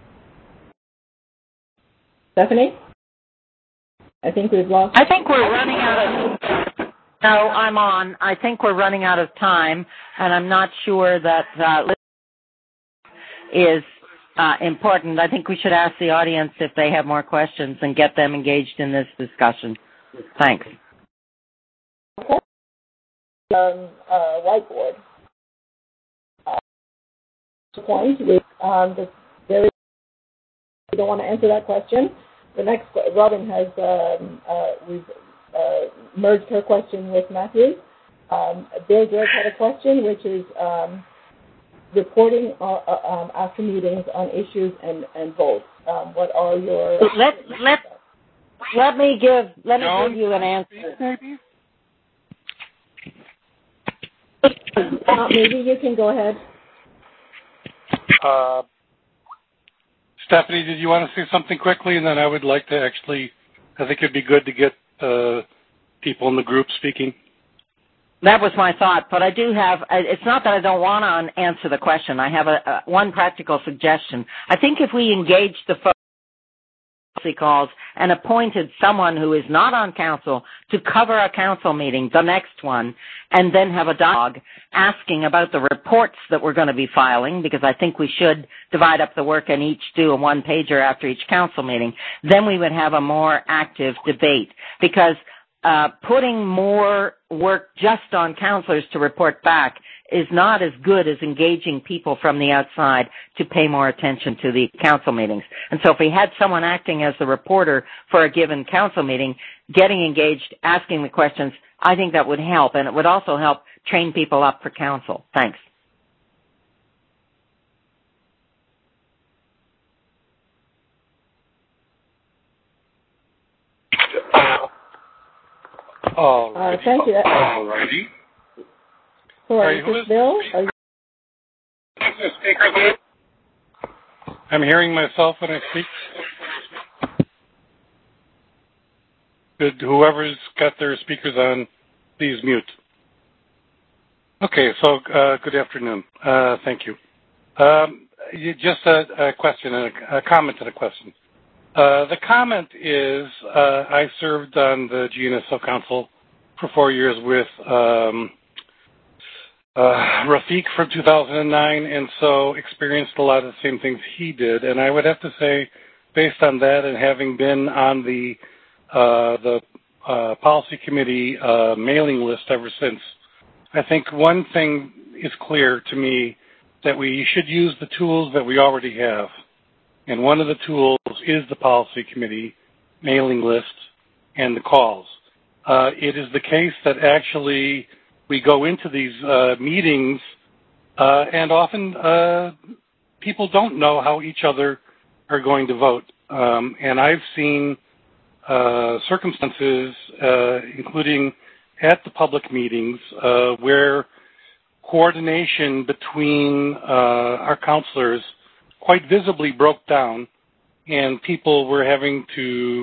Stephanie? I think we've lost. I think we're running out of. No, I'm on. I think we're running out of time, and I'm not sure that is important. I think we should ask the audience if they have more questions and get them engaged in this discussion. Thanks. Okay. Whiteboard. Point. We don't want to answer that question. The next, Robin has we've merged her question with Matthew. Bill Drake had a question, which is reporting after meetings on issues and votes. What are your... Let me give you an answer. Maybe? Maybe you can go ahead. Stephanie, did you want to say something quickly? And then I would like to actually, I think it'd be good to get people in the group speaking. That was my thought, but I do have, it's not that I don't want to answer the question. I have one practical suggestion. I think if we engaged the policy calls and appointed someone who is not on council to cover a council meeting, the next one, and then have a dialogue asking about the reports that we're going to be filing, because I think we should divide up the work and each do a one-pager after each council meeting, then we would have a more active debate. Because putting more work just on counselors to report back is not as good as engaging people from the outside to pay more attention to the council meetings. And so if we had someone acting as the reporter for a given council meeting, getting engaged, asking the questions, I think that would help. And it would also help train people up for council. Thanks. Thank you. Alrighty. Sorry, is this Bill? I'm hearing myself when I speak. Good. Whoever's got their speakers on, please mute. Okay, so good afternoon. Thank you. Just a question, a comment and a question. The comment is, I served on the GNSO Council for 4 years with Rafiq from 2009, and so experienced a lot of the same things he did. And I would have to say, based on that and having been on the policy committee mailing list ever since, I think one thing is clear to me, that we should use the tools that we already have. And one of the tools is the policy committee mailing list and the calls. It is the case that actually we go into these meetings and often people don't know how each other are going to vote. And I've seen circumstances, including at the public meetings, where coordination between our counselors quite visibly broke down, and people were having to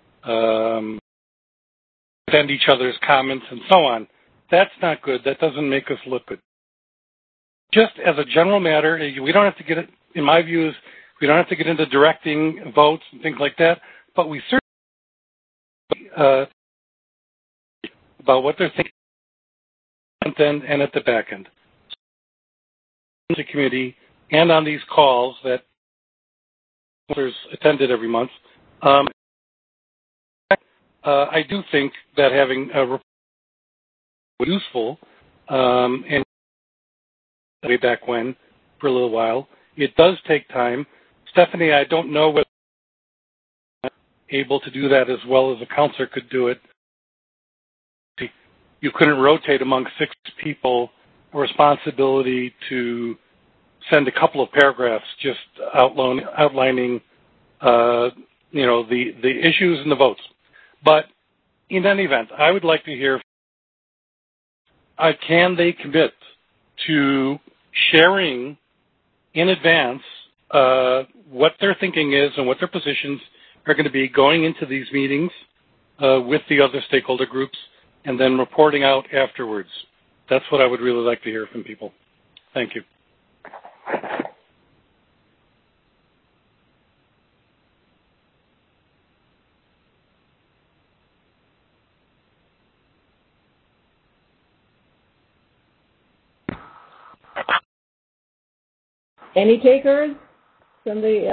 send each other's comments and so on. That's not good. That doesn't make us look good. Just as a general matter, we don't have to get it, in my view, we don't have to get into directing votes and things like that, but we certainly about what they're thinking at the front end and at the back end. The committee and on these calls that attended every month, I do think that having a report was useful, and way back when, for a little while. It does take time. Stephanie, I don't know whether I'm able to do that as well as a counselor could do it. You couldn't rotate among 6 people a responsibility to send a couple of paragraphs just outlining the issues and the votes. But in any event, I would like to hear, can they commit to sharing in advance what their thinking is and what their positions are going to be going into these meetings with the other stakeholder groups, and then reporting out afterwards? That's what I would really like to hear from people. Thank you. Any takers from the...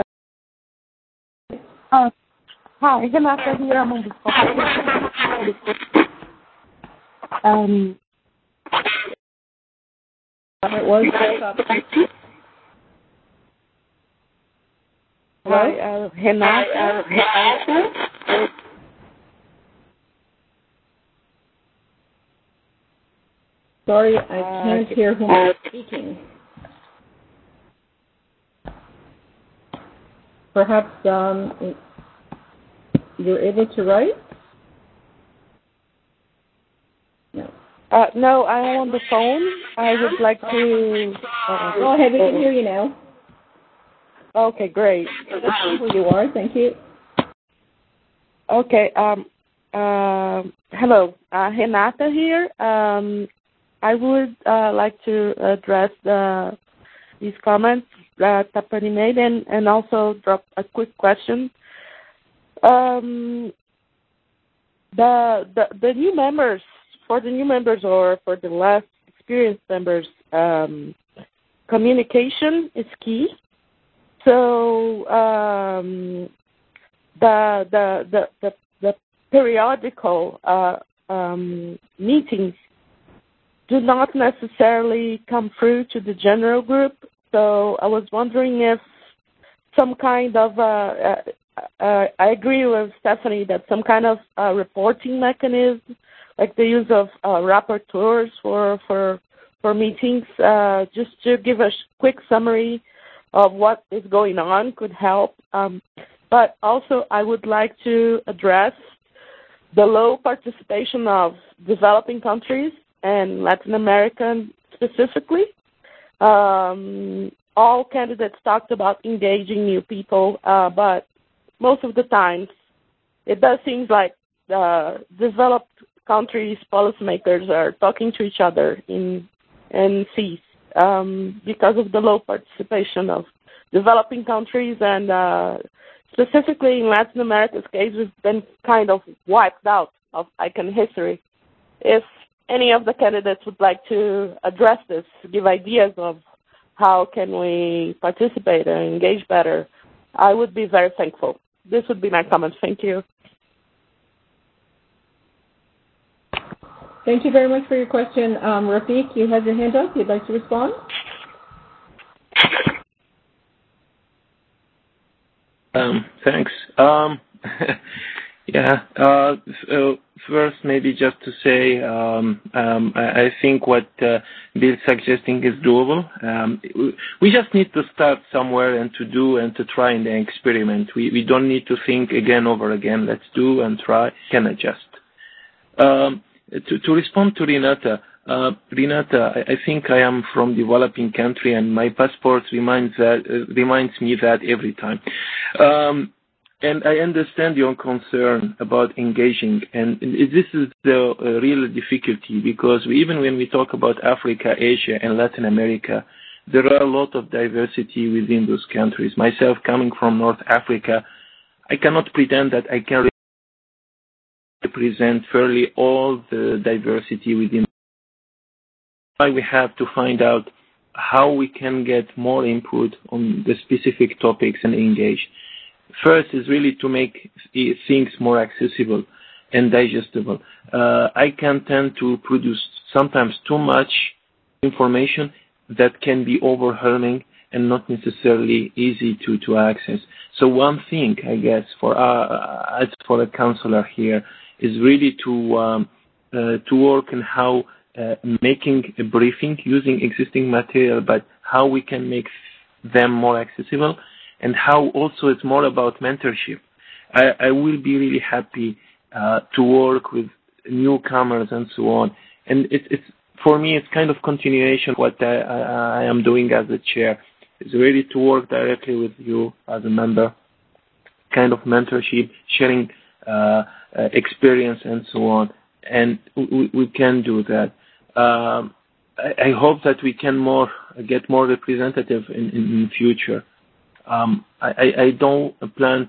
Hi, Renata here. I'm on the it was Hi, Renata. Sorry, I can't hear whom is speaking. Perhaps you're able to write? No. No, I am on the phone. I would like to... Go ahead, we can hear you now. Okay, great. Who you are, thank you. Okay, hello, Renata here. I would like to address these comments that Tapani made and also drop a quick question. The new members, for the new members or for the less experienced members, communication is key. So the periodical meetings do not necessarily come through to the general group. So I was wondering if some kind of I agree with Stephanie that some kind of reporting mechanism, like the use of rapporteurs for meetings, just to give a quick summary of what is going on could help. But also I would like to address the low participation of developing countries and Latin America specifically. All candidates talked about engaging new people, but most of the times it does seem like developed countries' policymakers are talking to each other in cease because of the low participation of developing countries, and specifically in Latin America's case, we've been kind of wiped out of ICANN history. If any of the candidates would like to address this, give ideas of how can we participate and engage better, I would be very thankful. This would be my comments. Thank you. Thank you very much for your question. Rafiq, you have your hand up. You'd like to respond? Thanks. First, maybe just to say, I think what Bill's suggesting is doable. We just need to start somewhere and to do and to try and experiment. We don't need to think again over again. Let's do and try, can adjust. To respond to Renata, I think I am from developing country, and my passport reminds me that every time. And I understand your concern about engaging, and this is the real difficulty, because even when we talk about Africa, Asia, and Latin America, there are a lot of diversity within those countries. Myself, coming from North Africa, I cannot pretend that I can represent fairly all the diversity within. Why we have to find out how we can get more input on the specific topics and engage. First is really to make things more accessible and digestible. I can tend to produce sometimes too much information that can be overwhelming and not necessarily easy to access. So one thing, I guess, for a counselor here is really to work on how making a briefing using existing material, but how we can make them more accessible, and how also it's more about mentorship. I will be really happy to work with newcomers and so on. And it's for me, it's kind of continuation of what I am doing as a chair. It's really to work directly with you as a member, kind of mentorship, sharing experience and so on. And we can do that. I hope that we can get more representative in future. I don't plan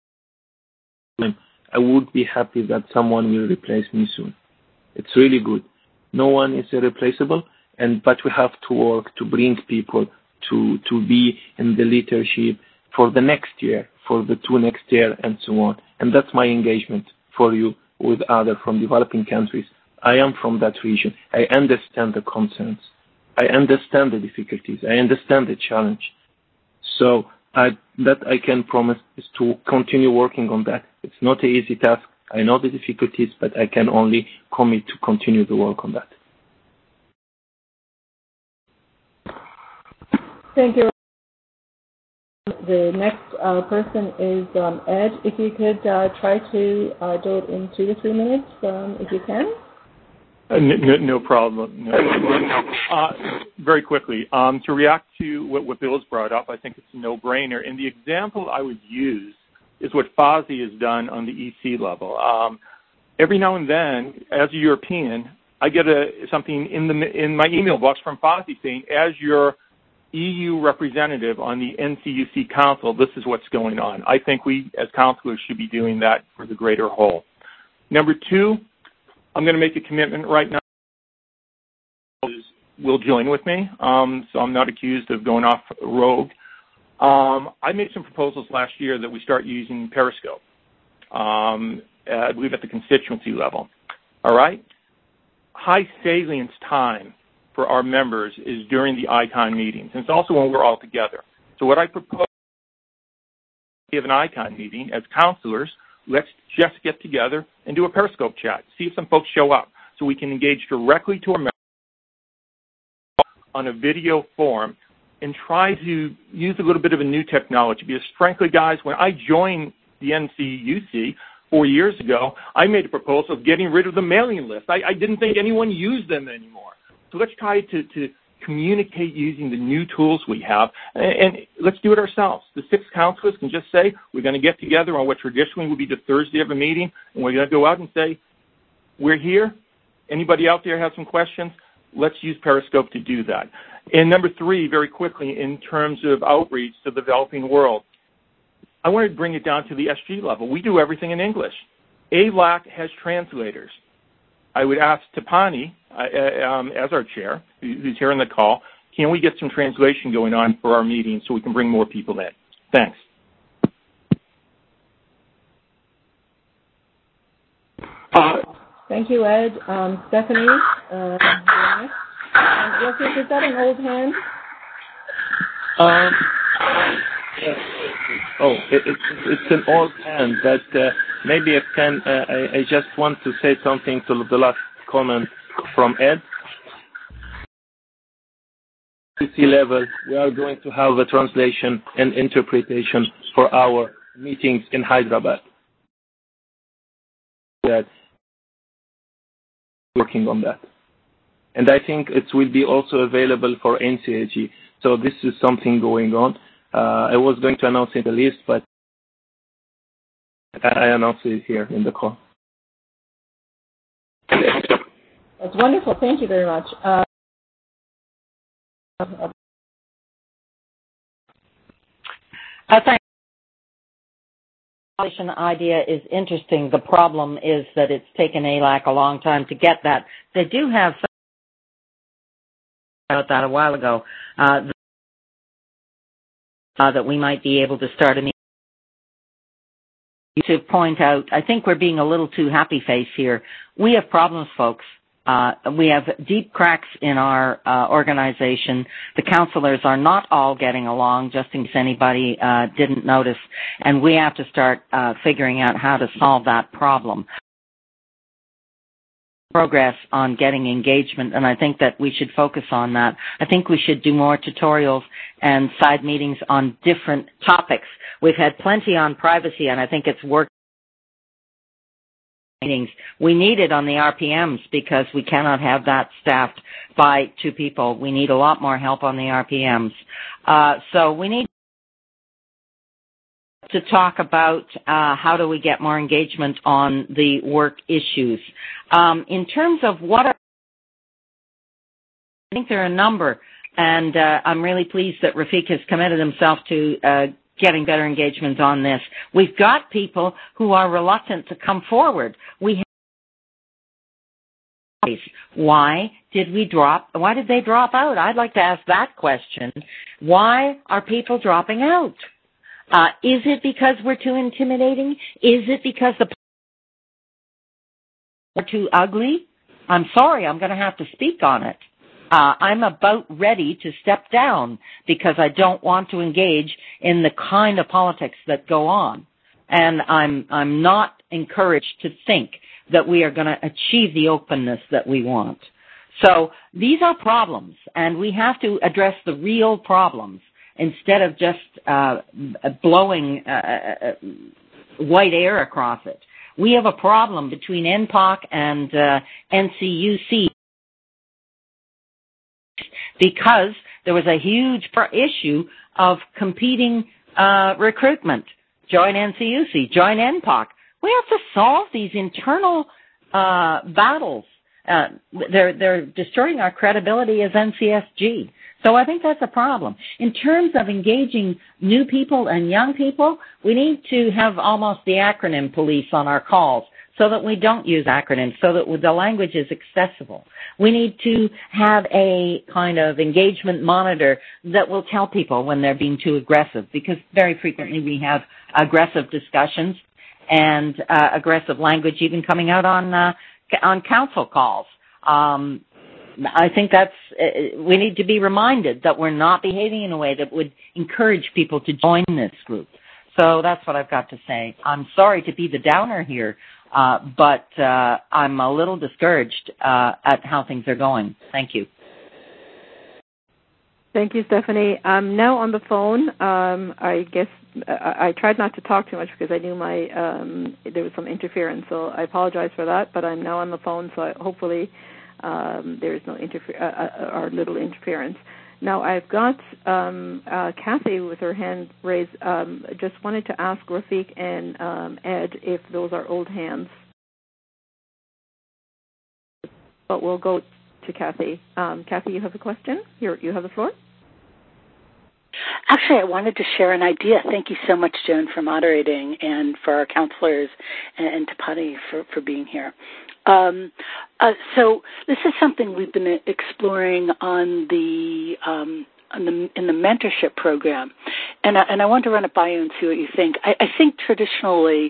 to. I would be happy that someone will replace me soon. It's really good. No one is irreplaceable, but we have to work to bring people to be in the leadership for the next year, for the 2 next year, and so on. And that's my engagement for you with others from developing countries. I am from that region. I understand the concerns. I understand the difficulties. I understand the challenge. So that I can promise is to continue working on that. It's not an easy task. I know the difficulties, but I can only commit to continue the work on that. Thank you. The next person is Ed. If you could try to do it in 2 to 3 minutes, if you can. No problem. Very quickly, to react to what Bill's brought up, I think it's a no-brainer. And the example I would use is what FOSI has done on the EC level. Every now and then, as a European, I get something in my email box from FOSI saying, as your EU representative on the NCUC Council, this is what's going on. I think we, as counselors, should be doing that for the greater whole. Number 2, I'm going to make a commitment right now. Will join with me, so I'm not accused of going off rogue. I made some proposals last year that we start using Periscope, I believe at the constituency level. All right? High salience time for our members is during the ICON meetings, and it's also when we're all together. So what I propose, we have an ICON meeting as counselors, let's just get together and do a Periscope chat, see if some folks show up, so we can engage directly to our members on a video form and try to use a little bit of a new technology. Because frankly, guys, when I joined the NCUC 4 years ago, I made a proposal of getting rid of the mailing list. I didn't think anyone used them anymore. So let's try to communicate using the new tools we have, and let's do it ourselves. The 6 counselors can just say, we're going to get together on what traditionally would be the Thursday of a meeting, and we're going to go out and say, we're here. Anybody out there have some questions? Let's use Periscope to do that. And number 3, very quickly, in terms of outreach to the developing world, I want to bring it down to the SG level. We do everything in English. ALAC has translators. I would ask Tapani, as our chair, who's here on the call, can we get some translation going on for our meeting so we can bring more people in? Thanks. Thank you, Ed. Stephanie, Rafik, is that an old hand? It's an old hand, but maybe I just want to say something to the last comment from Ed. CC level, we are going to have a translation and interpretation for our meetings in Hyderabad. That's working on that. And I think it will be also available for NCAG. So this is something going on. I was going to announce it in the list, but I announced it here in the call. That's wonderful. Thank you very much. I think the idea is interesting. The problem is that it's taken ALAC a long time to get that. They do have some about that a while ago, that we might be able to start a meeting. To point out, I think we're being a little too happy-faced here. We have problems, folks. We have deep cracks in our organization. The counselors are not all getting along, just in case anybody didn't notice, and we have to start figuring out how to solve that problem. Progress on getting engagement, and I think that we should focus on that. I think we should do more tutorials and side meetings on different topics. We've had plenty on privacy, and I think it's worked. Meetings. We need it on the RPMs because we cannot have that staffed by 2 people. We need a lot more help on the RPMs. So we need to talk about how do we get more engagement on the work issues. In terms of I think there are a number, and I'm really pleased that Rafik has committed himself to getting better engagement on this. We've got people who are reluctant to come forward. Why did they drop out? I'd like to ask that question. Why are people dropping out? Is it because we're too intimidating? Is it because we're too ugly? I'm sorry, I'm going to have to speak on it. I'm about ready to step down because I don't want to engage in the kind of politics that go on. And I'm not encouraged to think that we are going to achieve the openness that we want. So these are problems, and we have to address the real problems. instead of just blowing white air across it. We have a problem between NPOC and NCUC because there was a huge issue of competing recruitment. Join NCUC, join NPOC. We have to solve these internal battles. They're destroying our credibility as NCSG. So I think that's a problem. In terms of engaging new people and young people, we need to have almost the acronym police on our calls so that we don't use acronyms, so that the language is accessible. We need to have a kind of engagement monitor that will tell people when they're being too aggressive, because very frequently we have aggressive discussions and aggressive language even coming out on council calls. I think we need to be reminded that we're not behaving in a way that would encourage people to join this group. So that's what I've got to say. I'm sorry to be the downer here, but I'm a little discouraged at how things are going. Thank you. Thank you, Stephanie. I'm now on the phone. I guess I tried not to talk too much because I knew there was some interference, so I apologize for that, but I'm now on the phone, so hopefully there is no or little interference. Now I've got Kathy with her hand raised. Just wanted to ask Rafiq and Ed if those are old hands. But we'll go to Kathy. Kathy, you have a question? You have the floor. Actually, I wanted to share an idea. Thank you so much, Joan, for moderating, and for our counselors and Tapani for being here. So this is something we've been exploring in the mentorship program, and I want to run it by you and see what you think. I think traditionally,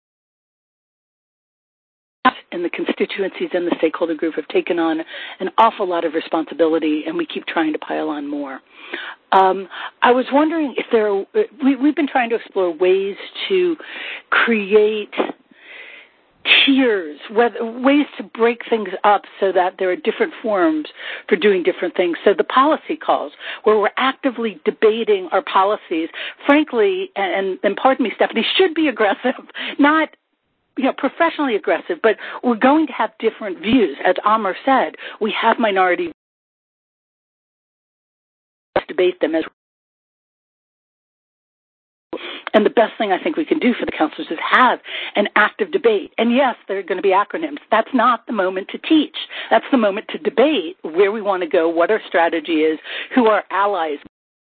and the constituencies and the stakeholder group have taken on an awful lot of responsibility, and we keep trying to pile on more. I was wondering if we've been trying to explore ways to create tiers, ways to break things up so that there are different forums for doing different things. So the policy calls, where we're actively debating our policies, frankly, and pardon me, Stephanie, should be aggressive, not professionally aggressive, but we're going to have different views. As Amr said, we have minority views. Debate them and the best thing I think we can do for the counselors is have an active debate. And yes, there are going to be acronyms. That's not the moment to teach. That's the moment to debate where we want to go, what our strategy is, who our allies.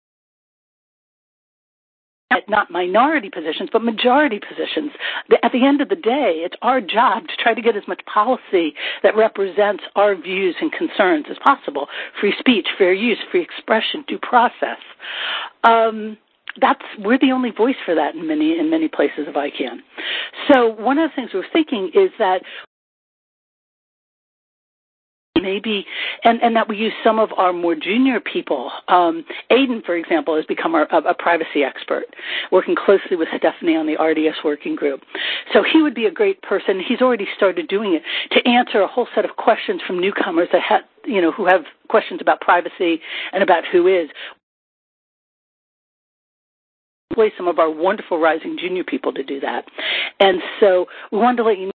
Not minority positions, but majority positions. At the end of the day, it's our job to try to get as much policy that represents our views and concerns as possible. Free speech, fair use, free expression, due process. We're the only voice for that in many places of ICANN. So one of the things we're thinking is that maybe, and that we use some of our more junior people. Aidan, for example, has become a privacy expert, working closely with Stephanie on the RDS working group. So he would be a great person. He's already started doing it to answer a whole set of questions from newcomers that who have questions about privacy and about who is. Some of our wonderful rising junior people to do that. And so we wanted to let you know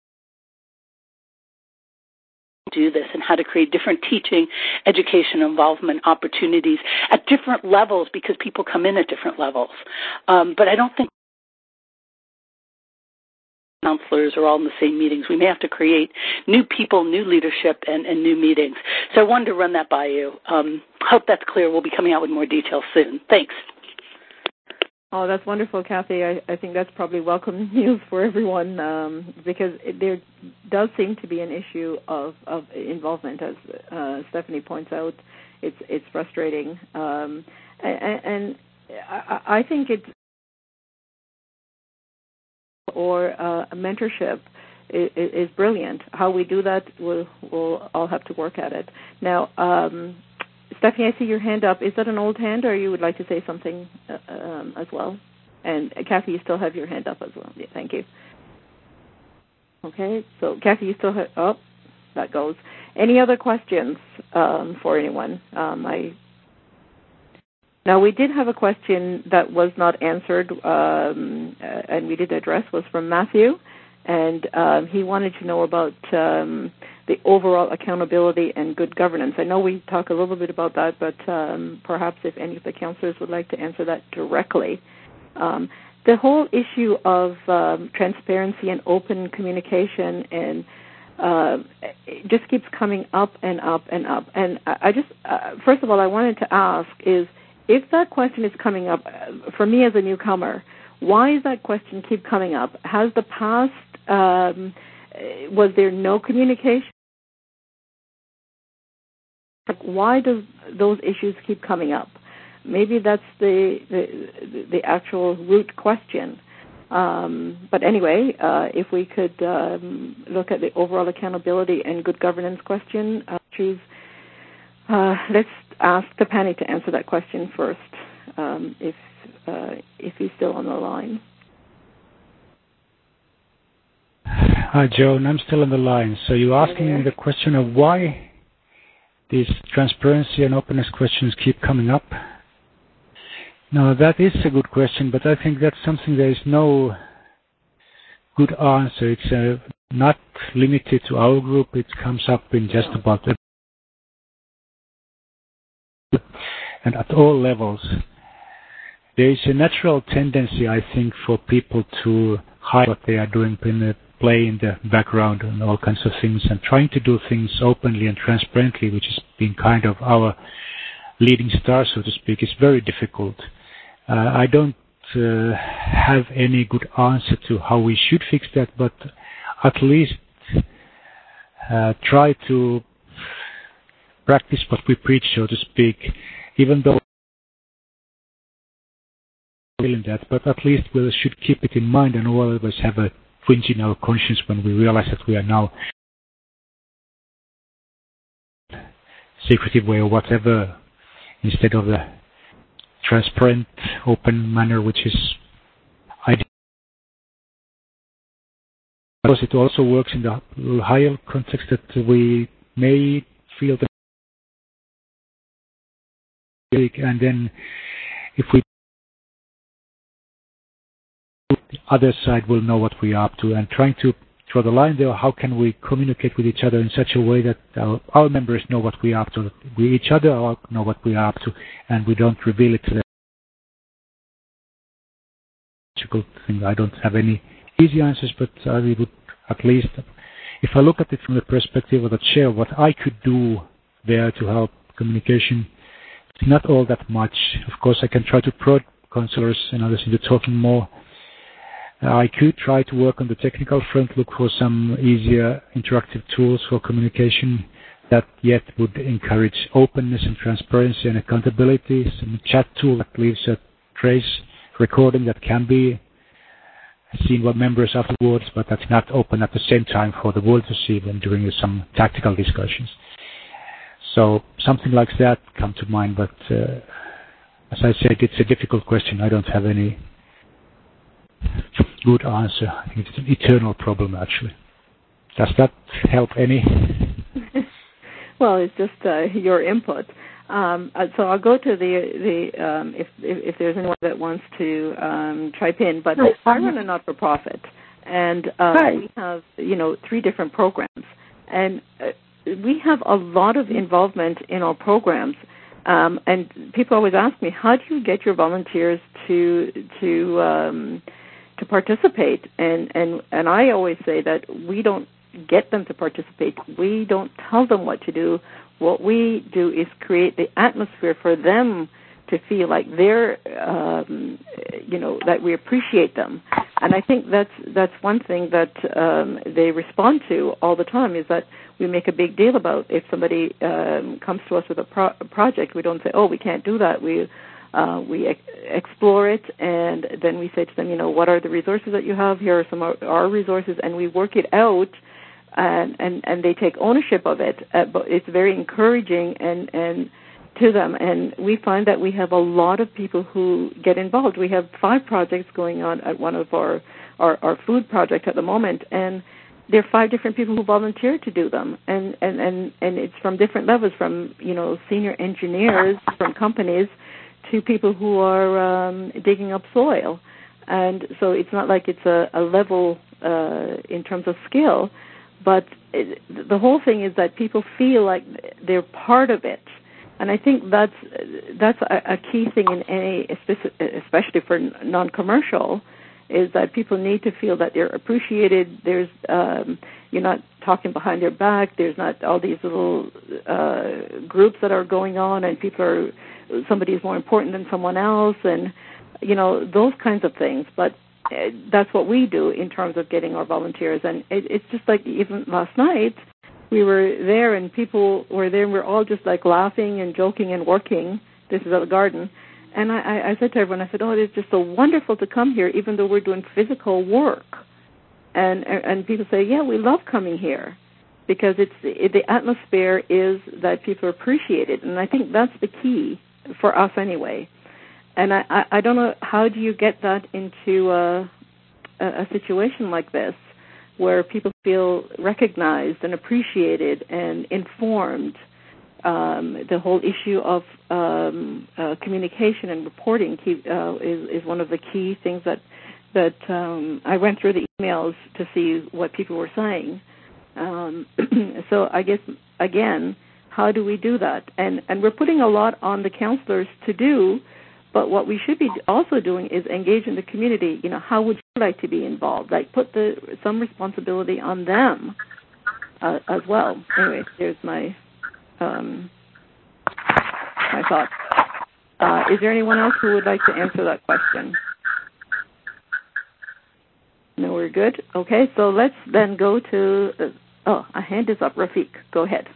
do this and how to create different teaching, education, involvement opportunities at different levels because people come in at different levels. But I don't think counselors are all in the same meetings. We may have to create new people, new leadership, and new meetings. So I wanted to run that by you. Hope that's clear. We'll be coming out with more details soon. Thanks. Oh, that's wonderful, Kathy. I think that's probably welcome news for everyone because there does seem to be an issue of involvement, as Stephanie points out. It's frustrating, and I think it's a mentorship is brilliant. How we do that, we'll all have to work at it. Now, Stephanie, I see your hand up. Is that an old hand, or you would like to say something as well? And Kathy, you still have your hand up as well. Yeah, thank you. Okay, so Kathy, you still have. Oh, that goes. Any other questions for anyone? Now, we did have a question that was not answered, and we did address, was from Matthew, and he wanted to know about the overall accountability and good governance. I know we talked a little bit about that, but perhaps if any of the counselors would like to answer that directly. The whole issue of transparency and open communication and it just keeps coming up and up and up. And I just, first of all, I wanted to ask is, if that question is coming up, for me as a newcomer, why does that question keep coming up? Has the past, was there no communication? Why do those issues keep coming up? Maybe that's the actual root question. But anyway, if we could look at the overall accountability and good governance question, let's ask Tapani to answer that question first, if he's still on the line. Hi, Joan. I'm still on the line. So you're asking the question of why these transparency and openness questions keep coming up? No, that is a good question, but I think that's something there is no good answer. It's not limited to our group. It comes up in just about every, and at all levels. There is a natural tendency, I think, for people to hide what they are doing, play in the background and all kinds of things, and trying to do things openly and transparently, which has been kind of our leading star, so to speak, is very difficult. I don't have any good answer to how we should fix that, but at least try to practice what we preach, so to speak, even though feeling that, but at least we should keep it in mind and always have a twinge in our conscience when we realize that we are now secretive way or whatever, instead of the transparent, open manner, which is ideal. Because it also works in the higher context that we may feel that, and then if we, the other side will know what we are up to, and trying to draw the line there, how can we communicate with each other in such a way that our members know what we are up to, that we each other know what we are up to, and we don't reveal it to them. Thing. I don't have any easy answers, but we would at least, if I look at it from the perspective of the chair, what I could do there to help communication, it's not all that much. Of course, I can try to prod counselors and others into talking more. I could try to work on the technical front, look for some easier interactive tools for communication that yet would encourage openness and transparency and accountability. Some chat tool that leaves a trace recording that can be seen by members afterwards, but that's not open at the same time for the world to see when during some tactical discussions. So something like that come to mind, but as I said, it's a difficult question. I don't have any good answer. I think it's an eternal problem, actually. Does that help any? Well, it's just your input. So I'll go to the if there's anyone that wants to chime in, but I run a not-for-profit, and we have 3 different programs, and we have a lot of involvement in our programs, and people always ask me, how do you get your volunteers to participate? And I always say that we don't get them to participate. We don't tell them what to do. What we do is create the atmosphere for them to feel like they're, that we appreciate them. And I think that's one thing that they respond to all the time, is that we make a big deal about. If somebody comes to us with a project, we don't say, oh, we can't do that. We explore it, and then we say to them, what are the resources that you have? Here are some of our resources, and we work it out. And they take ownership of it, but it's very encouraging and to them. And we find that we have a lot of people who get involved. We have 5 projects going on at one of our food project at the moment, and there are 5 different people who volunteer to do them. And it's from different levels, from senior engineers from companies to people who are digging up soil. And so it's not like it's a level in terms of skill, but the whole thing is that people feel like they're part of it. And I think that's a key thing in any, especially for non-commercial, is that people need to feel that they're appreciated. There's you're not talking behind their back. There's not all these little groups that are going on, and somebody is more important than someone else, and those kinds of things. But that's what we do in terms of getting our volunteers. And it's just like even last night, we were there and people were there and we're all just like laughing and joking and working. This is at the garden. And I said to everyone, I said, oh, it's just so wonderful to come here, even though we're doing physical work. And people say, yeah, we love coming here because the atmosphere is that people appreciate it. And I think that's the key for us anyway. And I don't know, how do you get that into a situation like this where people feel recognized and appreciated and informed? The whole issue of communication and reporting is one of the key things that I went through the emails to see what people were saying. So I guess, again, how do we do that? And we're putting a lot on the counselors to do, but what we should be also doing is engage in the community. How would you like to be involved? Like put some responsibility on them as well. Anyway, there's my thoughts. Is there anyone else who would like to answer that question? No, we're good. Okay, so let's then go to. A hand is up. Rafiq, go ahead.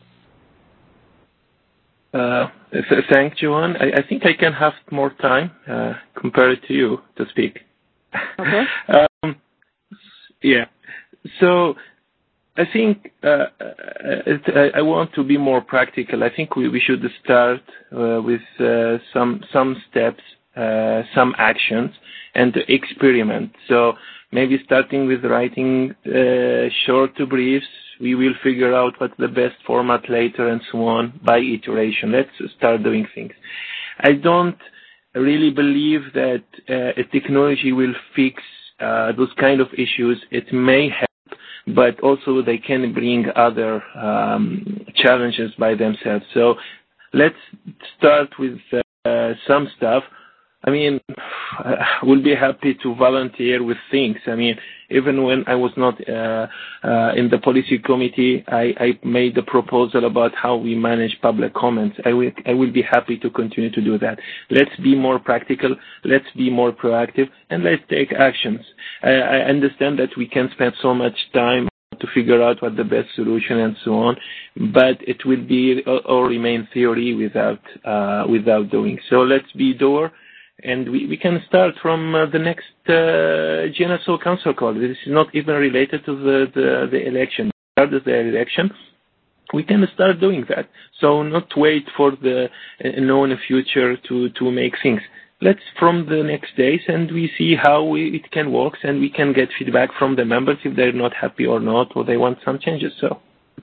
Thanks, Joanne. I think I can have more time compared to you to speak. Okay. Yeah. So I think I want to be more practical. I think we should start with some steps, some actions, and to experiment. So maybe starting with writing short briefs. We will figure out what's the best format later and so on by iteration. Let's start doing things. I don't really believe that a technology will fix those kind of issues. It may help, but also they can bring other challenges by themselves. So let's start with some stuff. I mean, I would be happy to volunteer with things. I mean, even when I was not in the policy committee, I made a proposal about how we manage public comments. I will be happy to continue to do that. Let's be more practical. Let's be more proactive, and let's take actions. I understand that we can spend so much time to figure out what the best solution and so on, but it will be or remain theory without doing. So let's be doer. And we can start from the next GNSO Council call. This is not even related to the election. Start with the election. We can start doing that. So not wait for the known future to make things. Let's from the next days, and we see how it can work, and we can get feedback from the members if they're not happy or not, or they want some changes. So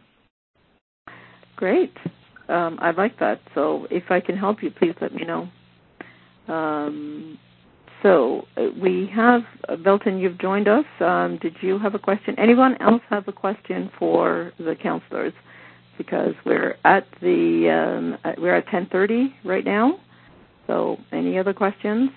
great. I like that. So if I can help you, please let me know. So we have, Belton, you've joined us. Did you have a question? Anyone else have a question for the counselors? Because we're at 10:30 right now. So any other questions?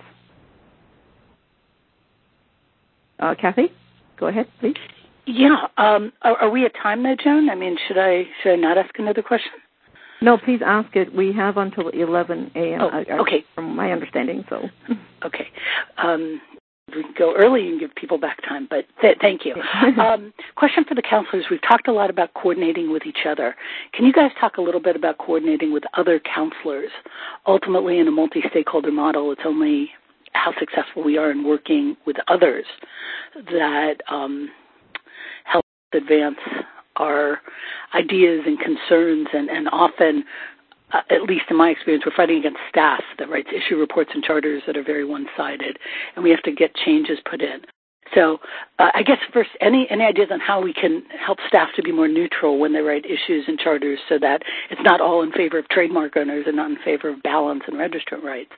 Kathy, go ahead, please. Yeah. Are we at time now, Joan? I mean, should I not ask another question? No, please ask it. We have until 11 a.m. Oh, okay. From my understanding, so. Okay. We can go early and give people back time, but thank you. Question for the counselors. We've talked a lot about coordinating with each other. Can you guys talk a little bit about coordinating with other counselors? Ultimately, in a multi-stakeholder model, it's only how successful we are in working with others that help advance our ideas and concerns, and often, at least in my experience, we're fighting against staff that writes issue reports and charters that are very one-sided, and we have to get changes put in. So I guess first, any ideas on how we can help staff to be more neutral when they write issues and charters so that it's not all in favor of trademark owners and not in favor of balance and registrant rights?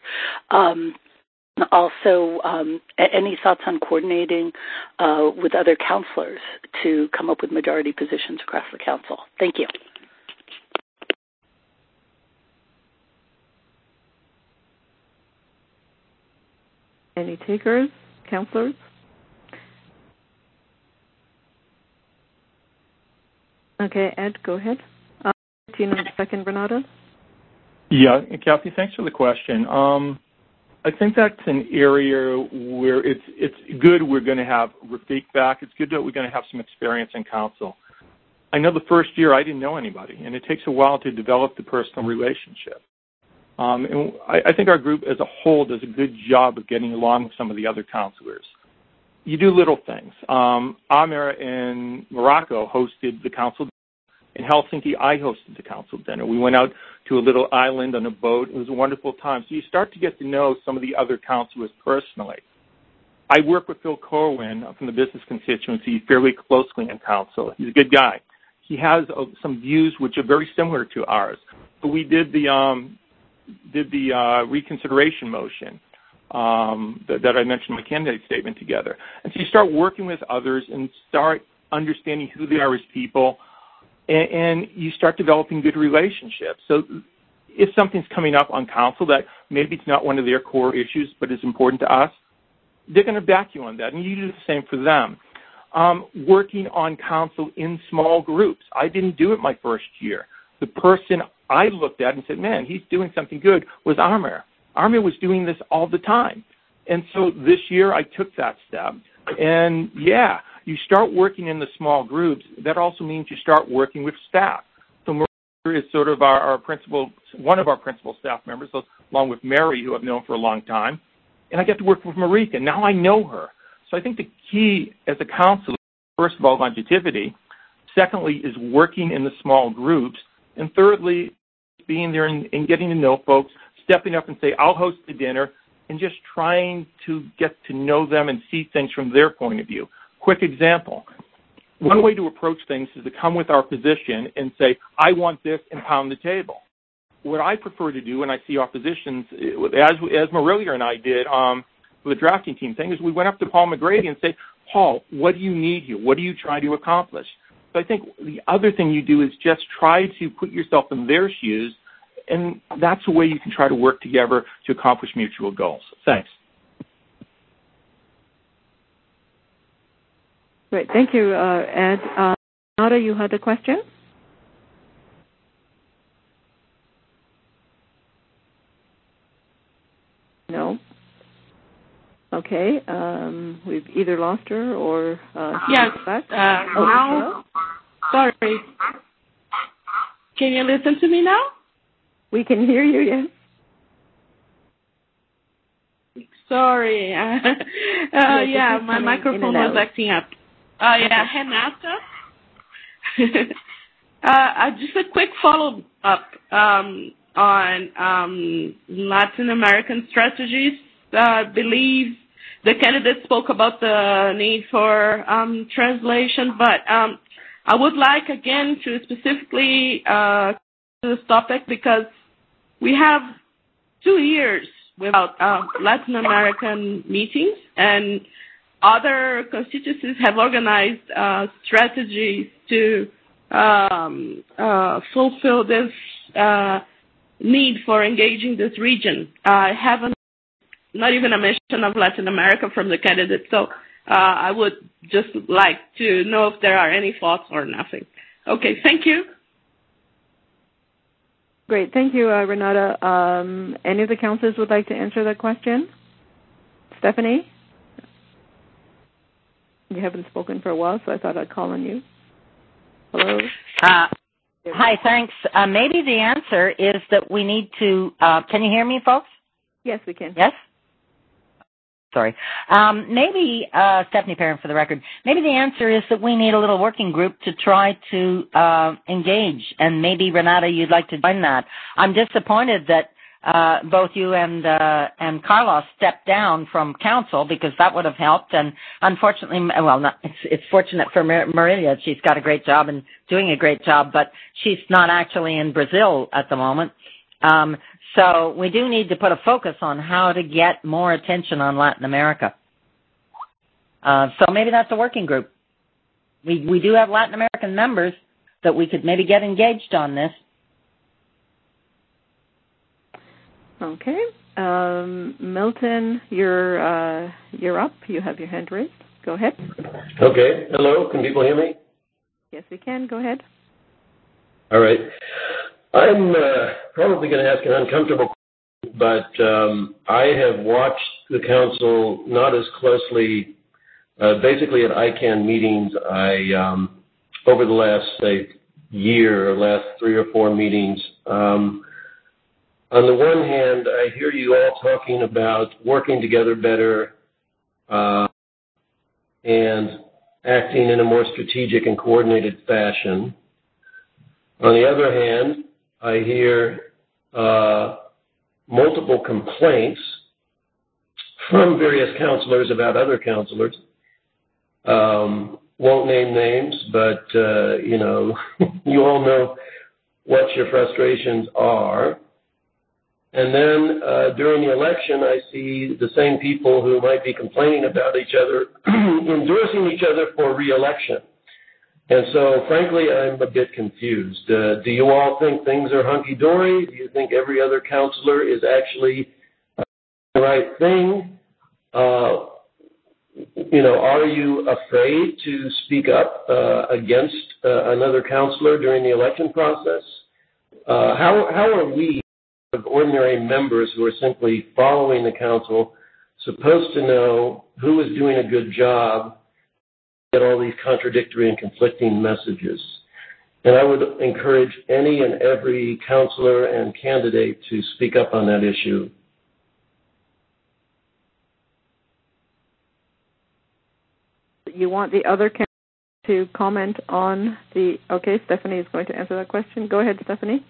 Also, any thoughts on coordinating with other counselors to come up with majority positions across the council? Thank you. Any takers, counselors? Okay, Ed, go ahead. Tina, second, Renata. Yeah, Kathy, thanks for the question. I think that's an area where it's good we're going to have Rafiq back. It's good that we're going to have some experience in council. I know the first year I didn't know anybody, and it takes a while to develop the personal relationship. And I think our group as a whole does a good job of getting along with some of the other counselors. You do little things. Amir in Morocco hosted the council. In Helsinki, I hosted the council dinner. We went out to a little island on a boat. It was a wonderful time. So you start to get to know some of the other counselors personally. I work with Phil Corwin from the business constituency fairly closely in council. He's a good guy. He has some views which are very similar to ours. So we did the reconsideration motion that I mentioned in my candidate statement together. And so you start working with others and start understanding who they are as people, and you start developing good relationships. So if something's coming up on council that maybe it's not one of their core issues but is important to us, they're going to back you on that, and you do the same for them. Working on council in small groups. I didn't do it my first year. The person I looked at and said, man, he's doing something good, was Amir. Amir was doing this all the time. And so this year I took that step. And, yeah, you start working in the small groups. That also means you start working with staff. So Maria is sort of our principal, one of our principal staff members, along with Mary, who I've known for a long time. And I get to work with Marika. Now I know her. So I think the key as a counselor, first of all, longevity. Secondly, is working in the small groups. And thirdly, being there and getting to know folks, stepping up and say, I'll host the dinner, and just trying to get to know them and see things from their point of view. Quick example. One way to approach things is to come with our position and say, I want this, and pound the table. What I prefer to do when I see oppositions, as Marilia and I did with the drafting team thing, is we went up to Paul McGrady and say, Paul, what do you need here? What are you trying to accomplish? So I think the other thing you do is just try to put yourself in their shoes, and that's a way you can try to work together to accomplish mutual goals. Thanks. Great. Thank you, Ed. Nada, you had a question? No. Okay. We've either lost her or yes. Back. Now, sorry. Can you listen to me now? We can hear you. Yes. Sorry. Yeah, my microphone was acting up. Yeah, Renata. Just a quick follow-up on Latin American strategies. I believe the candidate spoke about the need for translation, but I would like, again, to specifically this topic because we have 2 years without Latin American meetings, and other constituencies have organized strategies to fulfill this need for engaging this region. I haven't, not even a mention of Latin America from the candidate, so I would just like to know if there are any thoughts or nothing. Okay, thank you. Great, thank you, Renata. Any of the counselors would like to answer that question? Stephanie? You haven't spoken for a while, so I thought I'd call on you. Hello? Hi, thanks. Maybe the answer is that we need to, can you hear me, folks? Yes, we can. Yes? Sorry. Maybe, Stephanie Perrin for the record, maybe the answer is that we need a little working group to try to engage, and maybe, Renata, you'd like to join that. I'm disappointed that both you and Carlos stepped down from council, because that would have helped. And unfortunately, it's fortunate for Maria. She's got a great job and doing a great job, but she's not actually in Brazil at the moment. So we do need to put a focus on how to get more attention on Latin America. So maybe that's a working group. We do have Latin American members that we could maybe get engaged on this. Okay. Milton, you're up. You have your hand raised. Go ahead. Okay. Hello. Can people hear me? Yes, we can. Go ahead. All right. I'm probably going to ask an uncomfortable question, but I have watched the council not as closely. Basically, at ICANN meetings, over the last, say, year or last 3 or 4 meetings, on the one hand, I hear you all talking about working together better and acting in a more strategic and coordinated fashion. On the other hand, I hear multiple complaints from various counselors about other counselors. Won't name names, but, you all know what your frustrations are. And then during the election, I see the same people who might be complaining about each other endorsing each other for re-election. And so, frankly, I'm a bit confused. Do you all think things are hunky-dory? Do you think every other counselor is actually the right thing? Are you afraid to speak up against another counselor during the election process? How are we, ordinary members who are simply following the council, supposed to know who is doing a good job, get all these contradictory and conflicting messages? And I would encourage any and every counselor and candidate to speak up on that issue. You want the other candidate to comment on the... Okay, Stephanie is going to answer that question. Go ahead, Stephanie.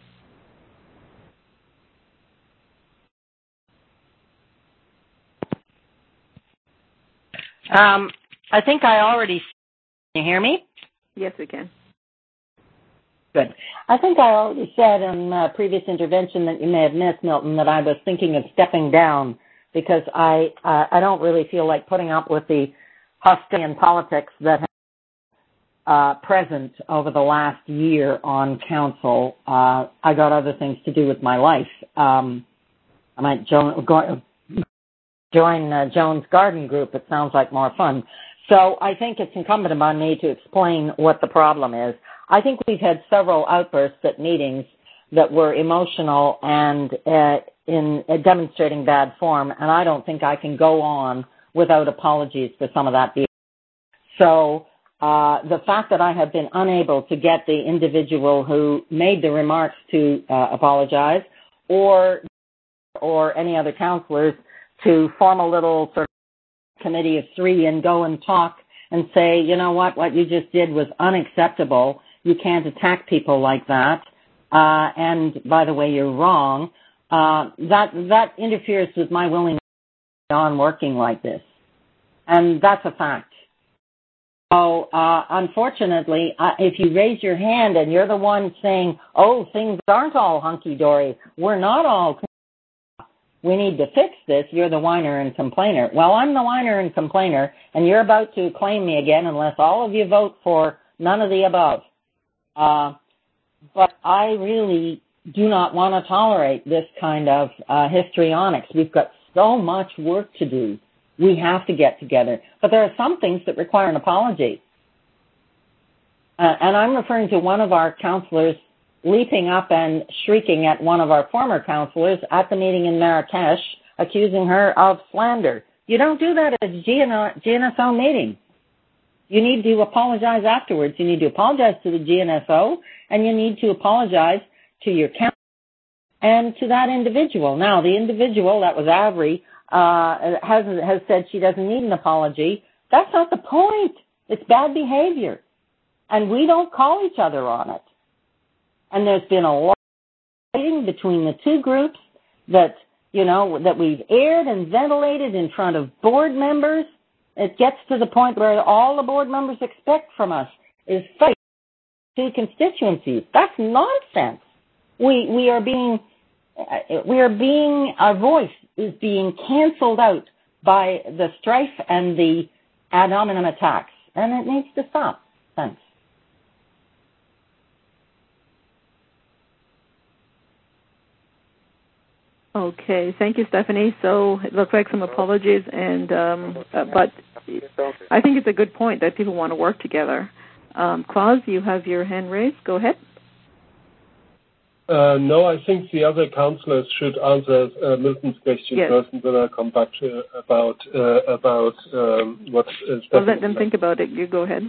I think I already... Can you hear me? Yes, we can. Good. I think I already said in a previous intervention that you may have missed, Milton, that I was thinking of stepping down because I don't really feel like putting up with the hostility and politics that have present over the last year on council. I got other things to do with my life. I might join Joan's Garden Group. It sounds like more fun. So I think it's incumbent upon me to explain what the problem is. I think we've had several outbursts at meetings that were emotional and in demonstrating bad form, and I don't think I can go on without apologies for some of that behavior. So the fact that I have been unable to get the individual who made the remarks to apologize or any other counselors to form a little sort of committee of 3 and go and talk and say, you know what you just did was unacceptable. You can't attack people like that. And by the way, you're wrong. That interferes with my willingness to go on working like this. And that's a fact. So, unfortunately, if you raise your hand and you're the one saying, oh, things aren't all hunky-dory, we're not all, we need to fix this, you're the whiner and complainer. Well, I'm the whiner and complainer, and you're about to claim me again unless all of you vote for none of the above. But I really do not want to tolerate this kind of histrionics. We've got so much work to do. We have to get together. But there are some things that require an apology. And I'm referring to one of our counselors leaping up and shrieking at one of our former counselors at the meeting in Marrakesh, accusing her of slander. You don't do that at a GNSO meeting. You need to apologize afterwards. You need to apologize to the GNSO, and you need to apologize to your counselor and to that individual. Now, the individual, that was Avery, has said she doesn't need an apology. That's not the point. It's bad behavior. And we don't call each other on it. And there's been a lot of fighting between the two groups. that, that we've aired and ventilated in front of board members. It gets to the point where all the board members expect from us is fight to constituencies. That's nonsense. Our voice is being canceled out by the strife and the ad hominem attacks, and it needs to stop. Thanks. Okay, thank you, Stephanie. So it looks like some apologies, but I think it's a good point that people want to work together. Klaus, you have your hand raised. Go ahead. No, I think the other councillors should answer Milton's question first, and then I'll come back to about what. Well, let them think about it. You go ahead.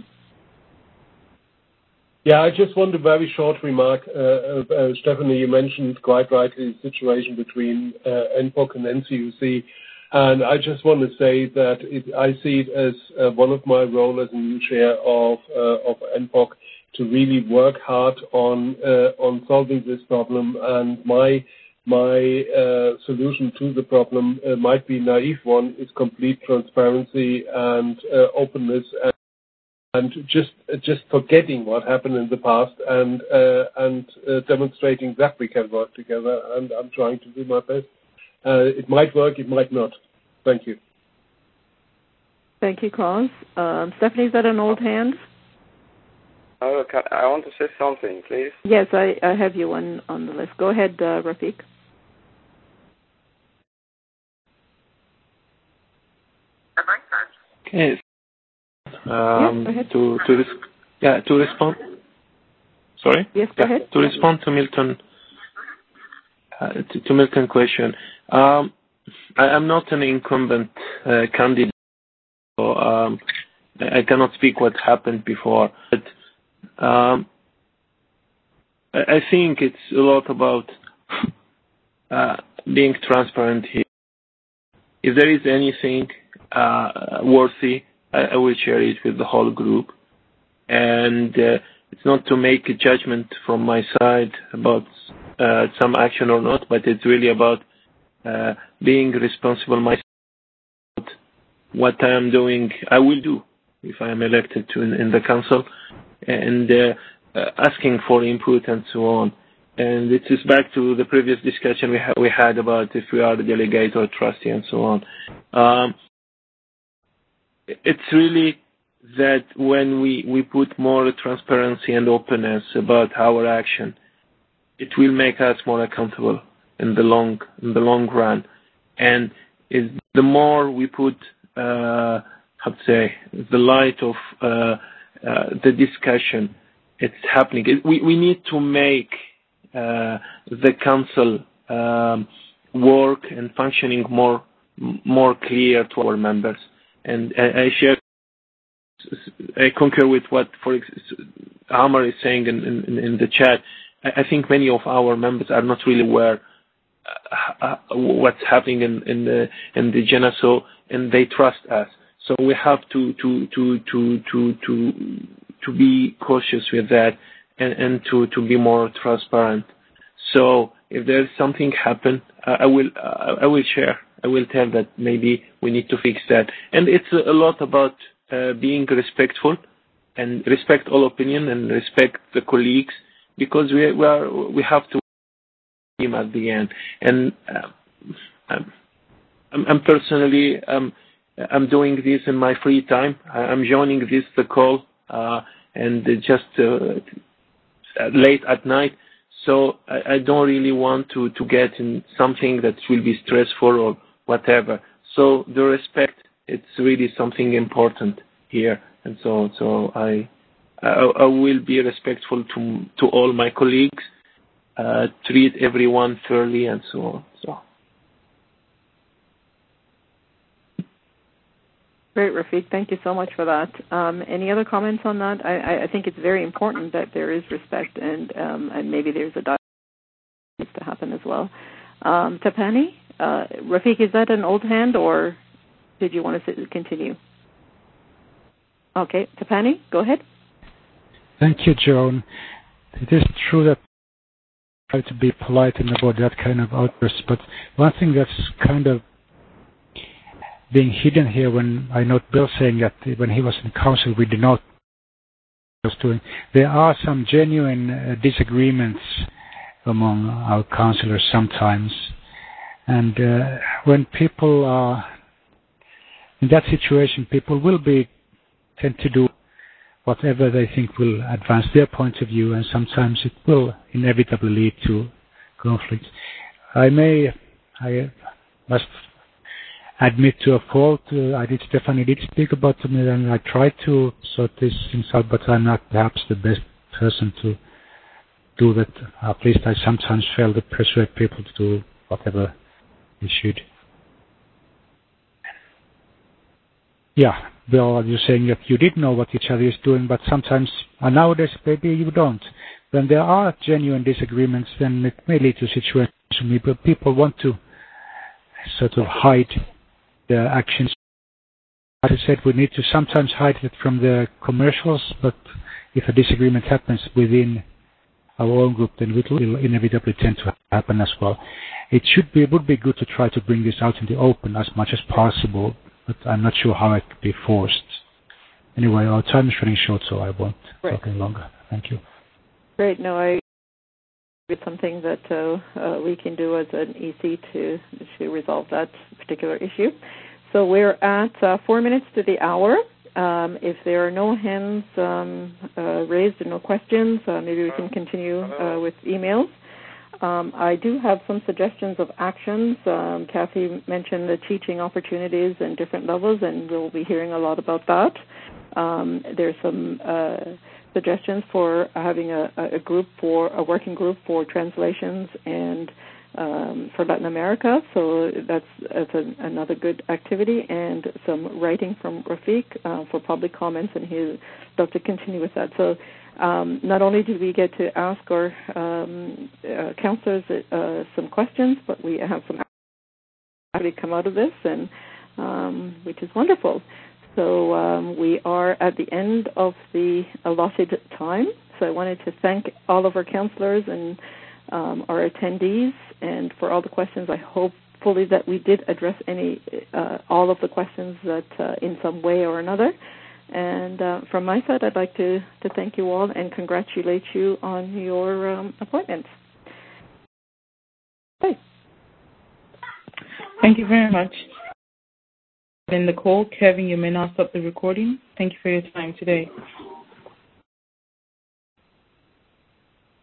Yeah, I just want a very short remark. Stephanie, you mentioned quite rightly the situation between NPOC and NCUC, and I just want to say that I see it as one of my roles as a new chair of NPOC to really work hard on solving this problem. And my solution to the problem might be a naive one: is complete transparency and openness. And just forgetting what happened in the past and demonstrating that we can work together. And I'm trying to do my best. It might work, it might not. Thank you. Thank you, Klaus. Stephanie, is that an old hand? Oh, I want to say something, please. Yes, I have you on the list. Go ahead, Rafiq. Okay. To respond. Sorry. Yes, go ahead. To respond to Milton. To Milton's question. I'm not an incumbent candidate, so I cannot speak what happened before. But I think it's a lot about being transparent here. If there is anything worthy, I will share it with the whole group. And it's not to make a judgment from my side about some action or not, but it's really about being responsible myself. What I am doing, I will do if I am elected in the council, and asking for input and so on. And it is back to the previous discussion we had about if we are a delegate or trustee and so on. It's really that when we put more transparency and openness about our action, it will make us more accountable in the long run. And the more we put, the light of the discussion, it's happening. We need to make the council work and functioning more clear to our members. And I concur with what Amar is saying in the chat. I think many of our members are not really aware what's happening in the GENASO, and they trust us. So we have to be cautious with that and to be more transparent. So if there's something happen, I will share. I will tell that maybe we need to fix that. And it's a lot about being respectful and respect all opinion and respect the colleagues, because we have to team at the end. And I'm personally I'm doing this in my free time. I'm joining the call and just late at night. So I don't really want to get in something that will be stressful or whatever. So the respect, it's really something important here. And so I will be respectful to all my colleagues, treat everyone fairly and so on. So. Great, Rafiq. Thank you so much for that. Any other comments on that? I think it's very important that there is respect and maybe there's a dialogue that needs to happen as well. Tapani, Rafiq, is that an old hand or did you want to continue? Okay, Tapani, go ahead. Thank you, Joan. It is true that try to be polite and avoid that kind of outburst. But one thing that's kind of being hidden here, when I note Bill saying that when he was in council, we did not was doing. There are some genuine disagreements among our councillors sometimes, and when people are in that situation, people will tend to do whatever they think will advance their point of view, and sometimes it will inevitably lead to conflicts. I must admit to a fault. Stephanie did speak about to me, and I tried to sort these things out, but I'm not perhaps the best person to do that. At least I sometimes fail to persuade people to do whatever they should. Yeah, Bill, you're saying that you did know what each other is doing, but sometimes, nowadays, maybe you don't. When there are genuine disagreements, then it may lead to situations where people want to sort of hide their actions. As I said, we need to sometimes hide it from the commercials, but if a disagreement happens within our own group, then it will inevitably tend to happen as well. It would be good to try to bring this out in the open as much as possible, but I'm not sure how it could be forced. Anyway, our time is running short, so I won't talk any longer. Thank you. Great. No, it's something that we can do as an EC to resolve that particular issue. So we're at 4 minutes to the hour. If there are no hands raised and no questions, maybe we can continue with emails. I do have some suggestions of actions. Kathy mentioned the teaching opportunities in different levels, and we'll be hearing a lot about that. There's some suggestions for having a working group for translations and for Latin America. So that's another good activity, and some writing from Rafiq for public comments, and he'd love to continue with that. So not only did we get to ask our counselors some questions, but we have some actually come out of this, and which is wonderful. So we are at the end of the allotted time. So I wanted to thank all of our counselors and our attendees, and for all the questions. I hope fully that we did address all of the questions that in some way or another. And from my side, I'd like to thank you all and congratulate you on your appointments. Okay. Thank you very much. In the call, Kevin, you may now stop the recording. Thank you for your time today.